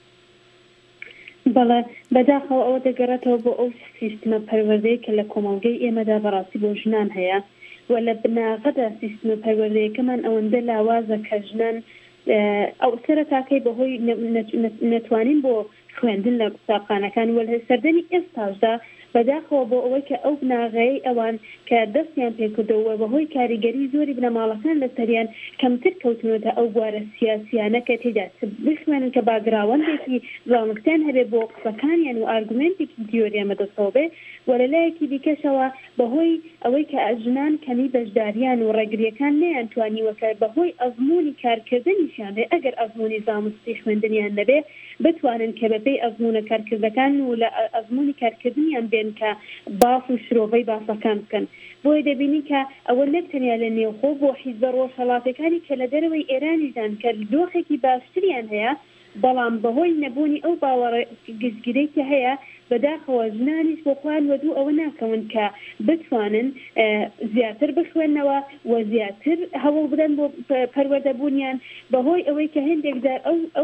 بەڵێ بەداخەوە ئەوە دەگەڕێتەوە بۆ ئەو سیستمە پەروەردەیە کە لە کۆمەڵگەی ئێمەدا بەڕاستی بۆ ژنان هەیە و لە بناغەدا سیستمە پەروەردەیەکەمان ئەوەندە لاوازە کە ژنان ئەو سەرەتاکەی بەهۆی نەتوانین بۆ خوێندن لە قوتابخانەکان وە لە سەردەمی ئێستاشدا بەداخەوە بۆ ئەوەی کە ئەو بناغەی ئەوان کە دەستیان پێکردەوە بەهۆی کاریگەری زۆری بنەماڵەکان لە سەریان کەمتر کەوتنەوە ئەو بوارە سیاسیانە کە تێدا بخوێنن کە باگراوەندێکی ڕاومکتیان هەبێ بۆ قسەکانیان و ئارگومنتێکی دیۆریەمە دەستەوە بێ وە لەلایەکی دیکەشەوە بەهۆی ئەوەی کە ژنان کەمی بەشداریان و ڕێگریەکان نەیانتوانیوە کە بەهۆی ئەزمموی کارکردنیشیان بێ ئەگەر ئەزمموی زانستی خوێندنیان نەبێ بتوانن کە بەپێی ئەزممونە کارکردەکان و لە ئەزمموی کارکردنیان بێن کە باس و شرۆڤەی باسەکان بکەن بۆی دەبینی کە ئەوە نەکتەنیا لە نێوخۆ بۆ حیزبە ڕۆژهەڵاتەکانی کە لە دەرەوەی ئێرانیدان کە دۆخێکی باشتریان هەیە بەڵام بەهۆی نەبوونی ئەو باوەڕە گشتگیرەی هەیە بەداخەوە ژنانیش بۆ خوان وەدوو ئەوە ناکەون کە بتوانن زیاتر بخوێنەوە و زیاتر هەوڵ بدەن بۆ پەروەردەبوونیان بەهۆی ئەوەی کە هەندێکدا ئەو ئەو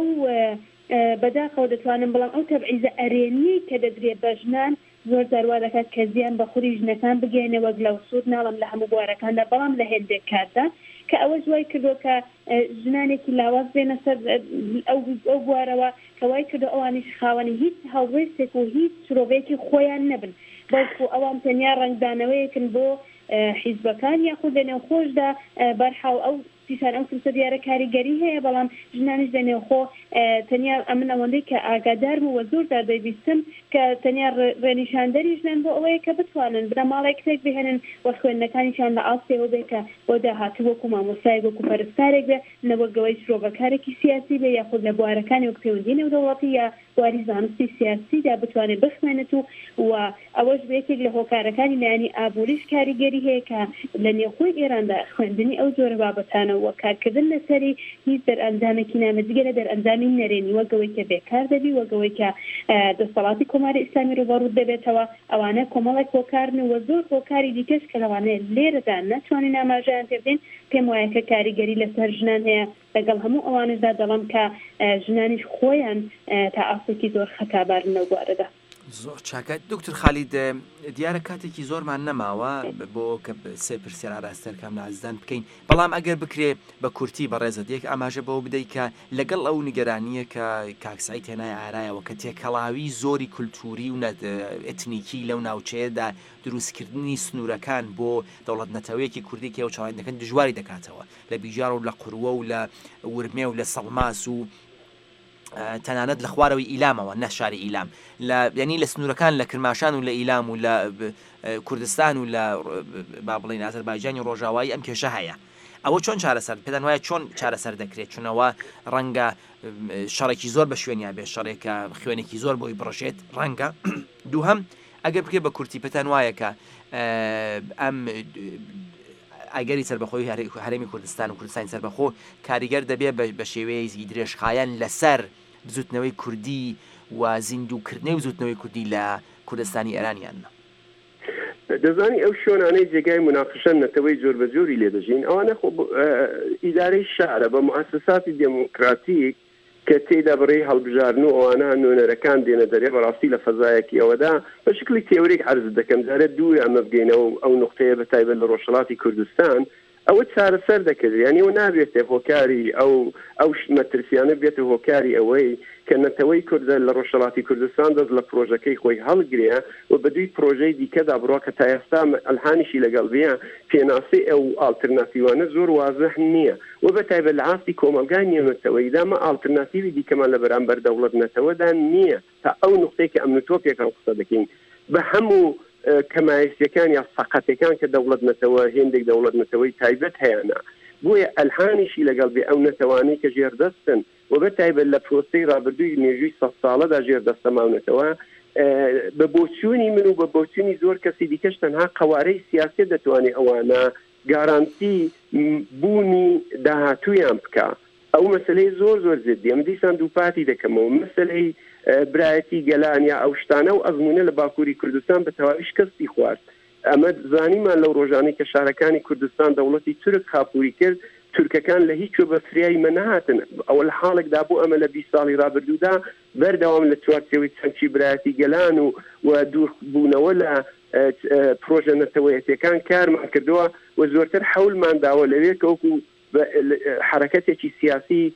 بەداخەوە دەتوانن بەڵام ئەو تەبعیزە ئەرێنی کە دەدرێت بە ژنان زۆر جاروا دەکات کە زیان بە خوری ژنەکان بگەێنە وەک لەو سوود ناڵم لە هەموو بوارەکاندا بەڵام لە هێندێک کاتدا کە ئەوە جوای کردو کە ژنانێکی لاواز بێنە سەر ئەو بوارەوە کە وای کردو ئەوانیش خاوەنی هیچ هاوڕێستێک و هیچ شرۆڤەیەکی خۆیان نەبن بەڵکو ئەوان تەنیا ڕنگدانەوەیەکن بۆ حیزبەکان یاخود لەنێو خۆشدا بەرحاو ئەو پیشان ئەو سمسە دیارە کاریگەری هەیە بەڵام ژنانیش لەنێو خۆ تەنیا ئەمن ئەوەندەی کە ئاگادار بوو وە زۆردا دەیبیستم کە تەنیا ڕێنیشاندەری ژنان بۆ ئەوەیە کە بتوانن بنەماڵێک کتێک بهێنن وە خوێندنەکانیشان لە ئاستێەوە بێ کە بۆ داهاتوو وەکو مامۆستای وەکو پەرستارێک بێ نەوەگەوەی شرۆڤەکارێکی سیاسی بێ یاخود لە بوارەکانی وەک پەیوەندی نێودەوڵەتی یا واری زانستی سیاسیدا بتوانێت بخوێنێت و و ئەوەش بەیەکێک لە هۆکارەکانی لایەنی ئابووریش کاریگەری هەیە کە لە نێوخۆی ئێراندا خوێندنی ئەو جۆرە بابەتانە و کارکردن لەسەری هیچ دەرئەنجامێکی نامەجگە لە دەرئەنجامی نەرێنی وەگەوەی کە بێکار دەبی وەگەوەی کە دەسەڵاتی کۆماری ئیسلامی ڕوبەڕوو دەبێتەوە ئەوانە کۆمەڵێک هۆکارن و زۆر هۆکاری دیکەش کە لەوانەیە لێرەدا ناتوانین ئاماژەیان پێ بدەین پێم وایە کە کاریگەری لەسەر ژنان هەیە لەگەڵ هەموو ئەوانەدا دەڵم کە ژنانیش خۆیان تا ئاسێکی زۆر خەتابارن لەو بوارەدا. زۆر چاکە دکتور خالید دیارە کاتێکی زۆرمان نەماوە بۆ کە سێ پرسیار ئاراستەرکەم نازدان بکەین بەڵام ئەگەر بکرێ بە کورتی بەڕێزە دێک ئاماژە بەوە بدەیت کە لەگەڵ ئەو نیگەرانیە کە کاکسایی تێنای ئارایەوە کە تێکەڵاوی زۆری کولتوری و ئەتنیکی لەو ناوچەیەدا دروستکردنی سنوورەکان بۆ دەوڵەت نەتەوەیەکی کوردێکی ئەو چاڵێنەکەن دژواری دەکاتەوە لە بیجار و لە قوروە و لە ورمێ و لە سەڵماس و تەنانەت لە خوارەوەی ئیلامەوە نەشاری ئیلام لە ینی لە سنوورەکان لە کرماشان و لە ئیلام و لە کوردستان و لە با بڵین ئازەربایجانی ڕۆژاوایی ئەم کێشە هەیە ئەوە چۆن چارەسەر پێدان وایە چۆن چارەسەر دەکرێت چونەوە ڕەنگە شەڕێکی زۆر بە شوێنیان بێ شەڕێکە خوێنێکی زۆر بۆی بڕۆژێت ڕەنگە دووهەم ئەگەر بکرێت بە کورتی پێتان وایە کە ئەم ئەگەری سەربەخۆی هەرێمی کوردستان و کوردستانی سەربەخۆ کاریگەر دەبێت بە شێوەیەکی درێژخایەن لەسەر بزوتنەوەی کوردی و زیندووکردنەوەی بزوتنەوەی کوردی لە کوردستانی ئێرانیانە دەزانی ئەو شوێنانەی جێگای مناقشە نەتەوەی جۆر بە جۆری لێ دەژین ئەوانە خۆ ئیدارەی شارە بە موسساتی دموکراتیک کە تێدا بڕێ هەڵبژارن و ئەوانە نوێنەرەکان دێنە دەرێ بەڕاستی لە فەزایەکی ئەوەدا بە شکلی تێورێک عرض دەکەم جارە دوور ئەمە بگەینەوە ئەو نقطەیە بە تایبەت لە ڕۆژهەڵاتی کوردستان ئەوە چارەسەر دەکرد یعنی ئەو نابێتێ هۆکاری ئەو ئەو مەترسیانە بێتە هۆکاری ئەوەی کە نەتەوەی کوردە لە ڕۆژهەڵاتی کوردستان دەست لە پرۆژەکەی خۆی هەڵگرێ و بەدوی پرۆژەی دیکەدا بڕۆ کە تا ئێستا ئەلحانیشی لەگەڵ بێ پێناسی ئەو ئالترناتیوانە زۆر وازەح نییە و بە تایبەت لە ئاستی کۆمەلگای نێونەتەوەیدا مە ئالترناتیوی دیکەمان لە بەرامبەر دەوڵەت نەتەوەدا نییە تا ئەو نقطەی کە ئەمنتۆپێکان قسە دەکەین بە هەموو کەمایسیەکان یا فەقەتەکان کە دەوڵەت نەتەوە هێندێک دەوڵەت نەتەوەی تایبەت هەیەە بۆیە ئەلحانیشی لەگەڵ بێ ئەو نەتەوانەی کە ژێردەستن و بە تایبەت لە پرۆسەی ڕابردووی مێژووی سەد ساڵەدا ژێردەستە ماونەتەوە بە بۆچوونی من و بە بۆچوونی زۆر کەسی دیکەش تەنها قەوارەی سیاسی دەتوانێت ئەوانە گارانتی بوونی داهاتوویان بکە ئەو مەسلەی زۆر زۆر زێدی ئەم دیسان دووپاتی دەکەمەوە مەسلەی برایەتی گەلانیا ئەو شتانە و ئەزمونە لە باکووری کوردستان بە تەواوی شکستی خوارد ئەمە زانیمان لەو ڕۆژانەی کە شارەکانی کوردستان دەوڵەتی تورک خاپووری کرد تورکەکان لە هیچ بە فریایی مەنەهاتن ئەوە لە حاڵێکدا بوو ئەمە لە بیست ساڵی ڕابردوودا بەردەوام لە چوارچێوەی چەمچی برایەتی گەلان و و دووربوونەوە لە پرۆژە نەتەوەیەتیەکان کارمان کردووە و زۆرتر حەولمان داوە لەوێ کەوەکو حرەکەتێکی سیاسی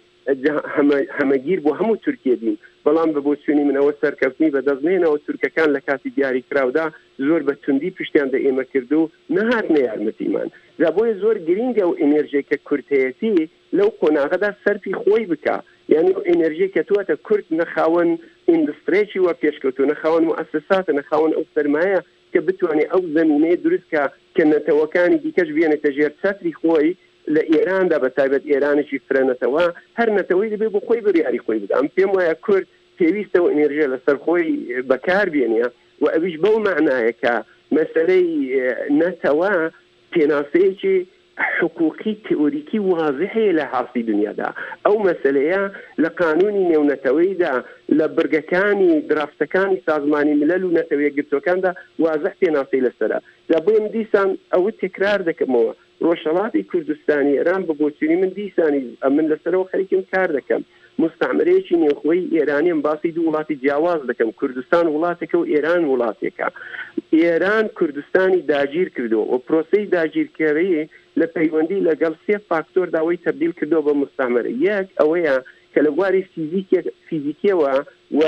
هەمەگیر بۆ هەموو تورکیە بین بەڵام بە بۆچوونی منەوە سەرکەوتنی بەدەستمێنەوە تورکەکان لە کاتی دیاری کراودا زۆر بە توندی پشتیان دە ئێمە کرد و نەهاتنە یارمەتیمان دا بۆیە زۆر گرینگە و ئێنێرژێکە کورتەیەتی لەو قۆناغەدا سەرفی خۆی بکە یعنی ئێنەرژی کە تواتە کورد نەخاوەن ئیندسترێکی وە پێشکەوتو نەخاوەن مؤسساتە نەخاوەن ئەو سەرمایە کە بتوانێت ئەو زەمینەیە دروستکە کە نەتەوەکانی دیکەش بێنێتە ژێر چەتری خۆی لە ئێراندا بە تایبەت ئێرانێکی فرەنەتەوە هەر نەتەوەی دەبێ بۆ خۆی بڕیاری خۆی بدەم پێم وایە کورد پێویستەوە ئێنێرژە لەسەر خۆی بەکار بێنە و ئەویش بەو معنایە کە مەسەلەی نەتەوە پێناسەیەکی حقوقی تئۆریکی واضحەیە لە حاڵی دنیادا ئەو مەسەلەیە لە قانونی نێونەتەوەیدا لە برگەکانی درافتەکانی سازمانی ملل و نەتەوەیە گرتوەکاندا واضح پێناسەی لەسەرە دا بۆیم دیسان ئەوە تکرار دەکەمەوە ڕۆژهەڵاتی کوردستانی ئێران بە بۆچوونی من دیسانی من لەسەرەوە خەریکم کار دەکەم مستعمرەیەکی نێوخۆی ئێرانیم باسی دوو وڵاتی جیاواز دەکەم کوردستان وڵاتێکە و ئێران وڵاتێکە ئێران کوردستانی داگیر کردو و پرۆسەی داگیرکاری لە پەیوەندی لەگەڵ سێ فاکتۆر داوای تەبدیل کردو بە مستعمرە یەک ئەوەیە کە لە بواری فیزیکیەوە و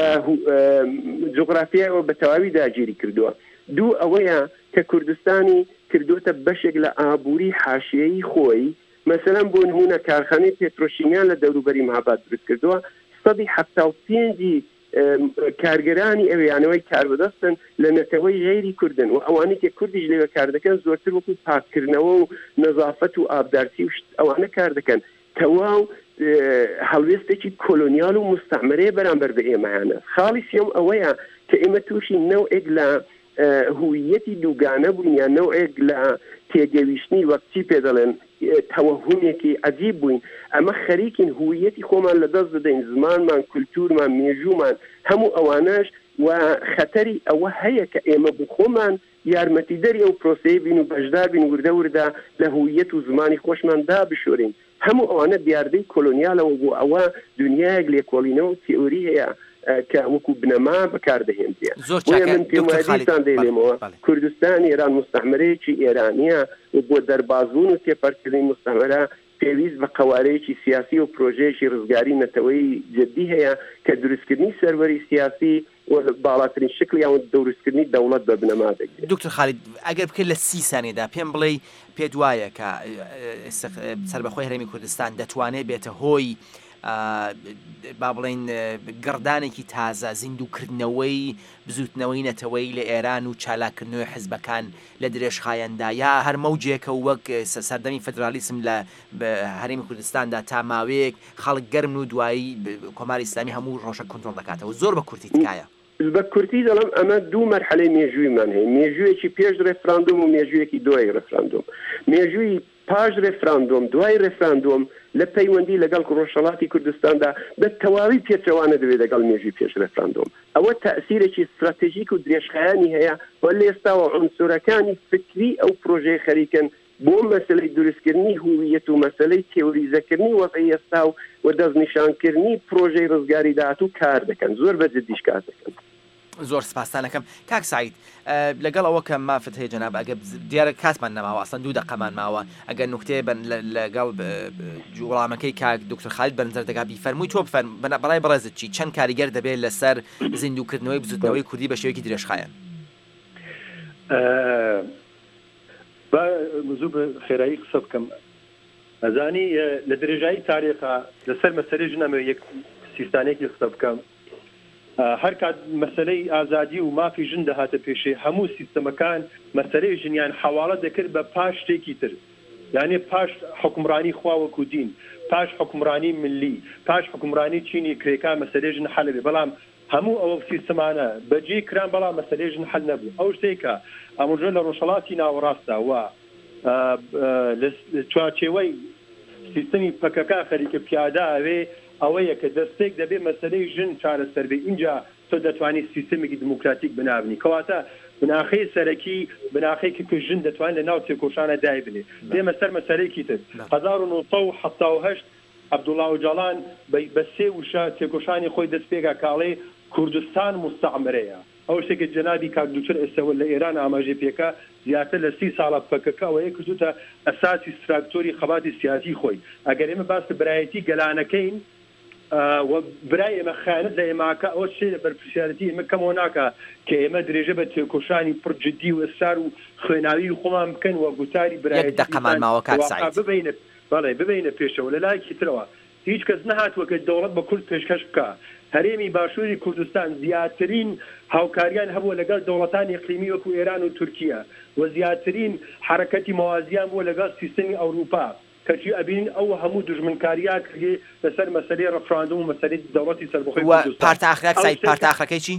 جوغرافیایەوە بە تەواوی داگیری کردووە دوو ئەوەیە کە کوردستانی کردوتە بەشێک لە ئابووری حاشیەی خۆی مەسەلەن بۆ نمونە کارخانەی پێترۆشیمیان لە دەوروبەری مەهاباد دروست کردووە سەدی حەفتا و پێنجی کارگەرانی ئەویانەوەی کاربەدەستن لە نەتەوەی غێری کوردن و ئەوانەی کە کوردیش لێوە کار دەکەن زۆرتر وەکو پاککردنەوە و نەزافەت و ئابدارچی و ئەوانە کار دەکەن تەواو هەڵوێستێکی کۆلۆنیال و مستعمرەیە بەرامبەر بە ئێمەیانە خاڵی سێم ئەوەیە کە ئێمە تووشی نەوعێک لە هویەتی دووگانە بووین یا نەوعێک لە تێگەویشتنی وەکچی پێ دەڵێن تەوەهومێکی عەجیب بووین ئەمە خەریکین هویەتی خۆمان لەدەست بدەین زمانمان کولتورمان مێژوومان هەموو ئەوانەش و خەتەری ئەوە هەیە کە ئێمە بخۆمان یارمەتیدەری ئەو پرۆسەیە بین و بەشدار بین وردە وردە لە هویەت و زمانی خۆشماندا بشۆرین. هەموو ئەوانە دیاردەی کۆلۆنیالەوە بۆ ئەوە دنیایەک لێکۆڵینەوە و تیۆری هەیە کە وەکو بنەما بەکاردەهێنرێ. زۆر من پێوادیتان دەیڵێمەوە کوردستان ئێران مستەعمەرەیەکی ئێرانیە و بۆ دەربازبوون و تێپەرکردنی مستەعمەرە پێویست بە قوارەیەکی سیاسی و پرۆژەیەکی ڕزگاری نەتەوەی جدی هەیە کە دروستکردنی سەروەری سیاسی و باڵاترین شکلی یان دروستکردنی دەوڵەت بە بنەما دەگرێت. دکتۆر خالید ئەگەر بکرد لە سی سانێدا پێم بڵێ پێت وایە کە سەربەخۆی هەرێمی کوردستان دەتوانێت بێتە هۆی با بڵێن گردانێکی تازە زیندووکردنەوەی بزوتنەوەی نەتەوەی لە ئێران و چالاکردنەوەی حزبەکان لە درێژخایەندا یا هەر مەوجێکە وەک سەردەمی فدرالیسم لە هەرێمی کوردستاندا تا ماوەیەک خەڵک گەرم و دوایی کۆماری ئیسلامی هەموو ڕۆژە کۆنتڕۆڵ دەکاتەوە. زۆر بە کورتی تکایە بە کورتی دەڵم ئەمە دوو مەرحەلەی مێژوویمان هەیە، مێژوویەکی پێش ڕێفراندۆم و مێژوویەکی دوای ڕێفراندۆم. مێژووی پاش ڕێفراندۆم دوای ڕێفراندۆم لە پەیوەندی لەگەڵ ڕۆژهەڵاتی کوردستاندا بە تەواوی پێچەوانە دەوێت لەگەڵ مێژووی پێش ڕێفراندۆم. ئەوە تەئسیرێکی استراتێژیک و درێژخایانی هەیە و لە ئێستاوە عنسوورەکانی فکری ئەو پرۆژەی خەریکن بۆ مەسلەی دروستکردنی هویەت و مەسلەی تێوریزەکردنی وەزعی ئێستا و دەستنیشانکردنی پرۆژەی ڕزگاری داهاتوو کار دەکەن، زۆر بەجددیش کار دەکەن. زۆر سپاسانەکەم کاک سعید لەگەڵ ئەوە کە مافت هەیە جەناب ئەگە دیارە کاتمان نەماوە ئەسڵەن دوو دەقەمان ماوە ئەگەر نوکتێ لەگەڵ وەڵامەکەی کاک دکتۆر خالید بەنزەر دەگا بیفەرمووی تۆ بفەرموو بەڵای بەڕێزت چی چەند کاریگەر دەبێت لەسەر زیندووکردنەوەی بزوتنەوەی کوردی بە شێوەیەکی درێژخایەن؟ زوو بە خێرایی قسە بکەم. ئەزانی لە درێژایی تاریخا لەسەر مەسەلەی ژنەمە یەک سیستانێکی قسە بکەم. هەر کات مەسەلەی ئازادی و مافی ژن دەهاتە پێشێ هەموو سیستەمەکان مەسەلەی ژنیان حواڵە دەکرد بە پاش شتێکی تر، یعنی پاش حکومڕانی خواوەکو دین، پاش حکومڕانی ملی، پاش حکومڕانی چینی کرێکا مەسەلەی ژن حەل بێ. بەڵام هەموو ئەوە سیستەمانە بەجێ کران بەڵام مەسەلەی ژن حەل نەبوو. ئەو شتێکە ئەمەژە لە ڕۆژهەڵاتی ناوەڕاستە و لە چوارچێوەی سیستەمی پەکەکە خەریکە پیادا ئەوێ ئەوەیە کە دەستێک دەبێت مەسەلەی ژن چارەسەر بێ. اینجا تۆ دەتوانیت سیستەمێکی دموکراتیک بنابنی کەواتە بناخەی سەرەکی بناخەیەکی کە ژن دەتوانێت لە ناو تێکۆشانە دای بنێ. دێمە سەر مەسەلەیەکی تر هەزار و نۆ سەد و هەفتاد و هەشت عەبدوڵڵا ئۆجاڵان بە سێ وشە تێکۆشانی خۆی دەست پێکا کاڵێ کوردستان مستەعمرەیە. ئەو شتێکە جەنابی کاک دوکتۆر ئێستاوە لە ئێران ئاماژەی پێکا زیاتر لە سی ساڵە پەکەکە ئەوەیە کردوتە ئەساسی ستراکتۆری خەباتی سیاسی خۆی. ئەگەر ئێمە باس برایەتی گەلانەکەین و برای ئێمە خیانەت لە ئێماکە ئەوە شێ لە بەرپرسیارەتی ئێمە کەمەوە ناکە کە ئێمە درێژە بە تێکۆشانی پڕ جددی و ئێسار و خوێناوی خۆمان بکەن و گوتاری برایەتی ببینە بەڵێ ببینە پێشەوە. لە لایەکی ترەوە هیچ کەس نەهاتووە کە دەوڵەت بە کورد پێشکەش بکە. هەرێمی باشووری کوردستان زیاترین هاوکاریان هەبووە لەگەڵ دەوڵەتانی ئیقلیمی وەکو ئێران و تورکیا و زیاترین حرەکەتی مەوازیان بووە لەگەڵ سیستەمی ئەوروپا کەچی ئەبین ئەو هەموو دژمنکاریان کردێ لەسەر مەسەلەی ڕەفراندۆم و مەسەلەی دەوڵەتی سەربەخۆی کوردستان. پارتاخراک سعید پارتاخەکەی چی؟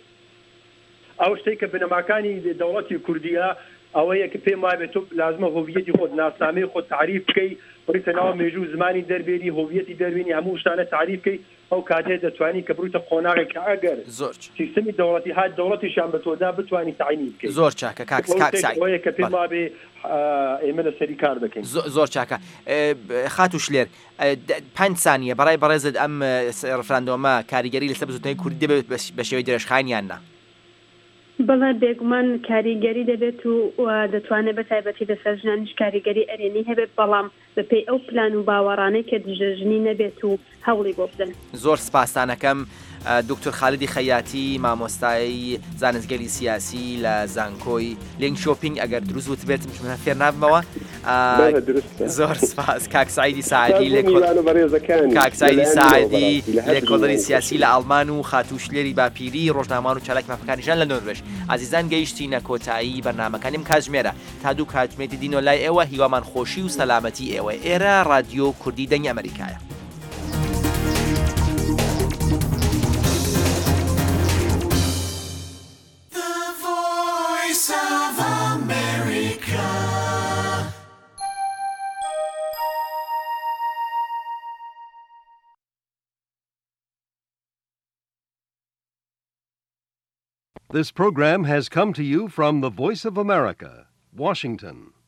ئەو شتێک کە بنەماکانی دەوڵەتی کوردیە ئەوەیە کە پێم وایە تۆ لازمە هۆڤیەتی خۆت ناسنامەی خۆت تعریف بکەی بڕیتە ناو مێژوو زمانی دەربێنی هۆڤیەتی دەربێنی هەموو شتانە تعریف بکەی. ئەو کاتێ دەتوانی کە بڕیتە قۆناغێک کە ئەگەر سیستەمی دەوڵەتی هات دەوڵەتیشان بە تۆدا بتوانی تعینی بکەیت. زۆر چاکە کاک سعید ئەوەیە کە پێم وابێ ئێمە لەسەری کار دەکەین. زۆر چاکە خاتوش لێر پێنج سانیە بەڕای بەڕێزت ئەم ڕفراندۆمە کاریگەری لەسەر بزوتنەوەی کوردی دەبێت بە شێوەی درێژخایەن نا؟ بەڵێ بێگومان کاریگەری دەبێت و دەتوانێت بە تایبەتی لەسەر ژنانیش کاریگەری ئەرێنی هەبێت بەڵام بەپێی ئەو پلان و باوەڕانەی کە دژەژنی نەبێت و هەوڵی بۆ بدەن. زۆر سپاسانەکەم دکتۆر خالیدی خەیاتی مامۆستایی زانستگەری سیاسی لە زانکۆی لینک شۆپینگ ئەگەر دروست وت بێت منە فێر نابمەوە. زۆر سپاس کاک سعیدی ساعدی کاک سعیدی ساعدی لێکۆڵەری سیاسی لە ئەڵمان و خاتوشلێری باپیری ڕۆژنامان و چالاک مافەکانیشان لە نۆروێژ. عزیزان گەیشتینە کۆتایی بەرنامەکانیم کاتژمێرە تا دوو کاتژمێتی دینۆ لای ئێوە هیوامان خۆشی و سەلامەتی ئێوە. ئێرە ڕادیۆ کوردی دەنگی ئەمریکایە. This program has come to you from the Voice of America, Washington.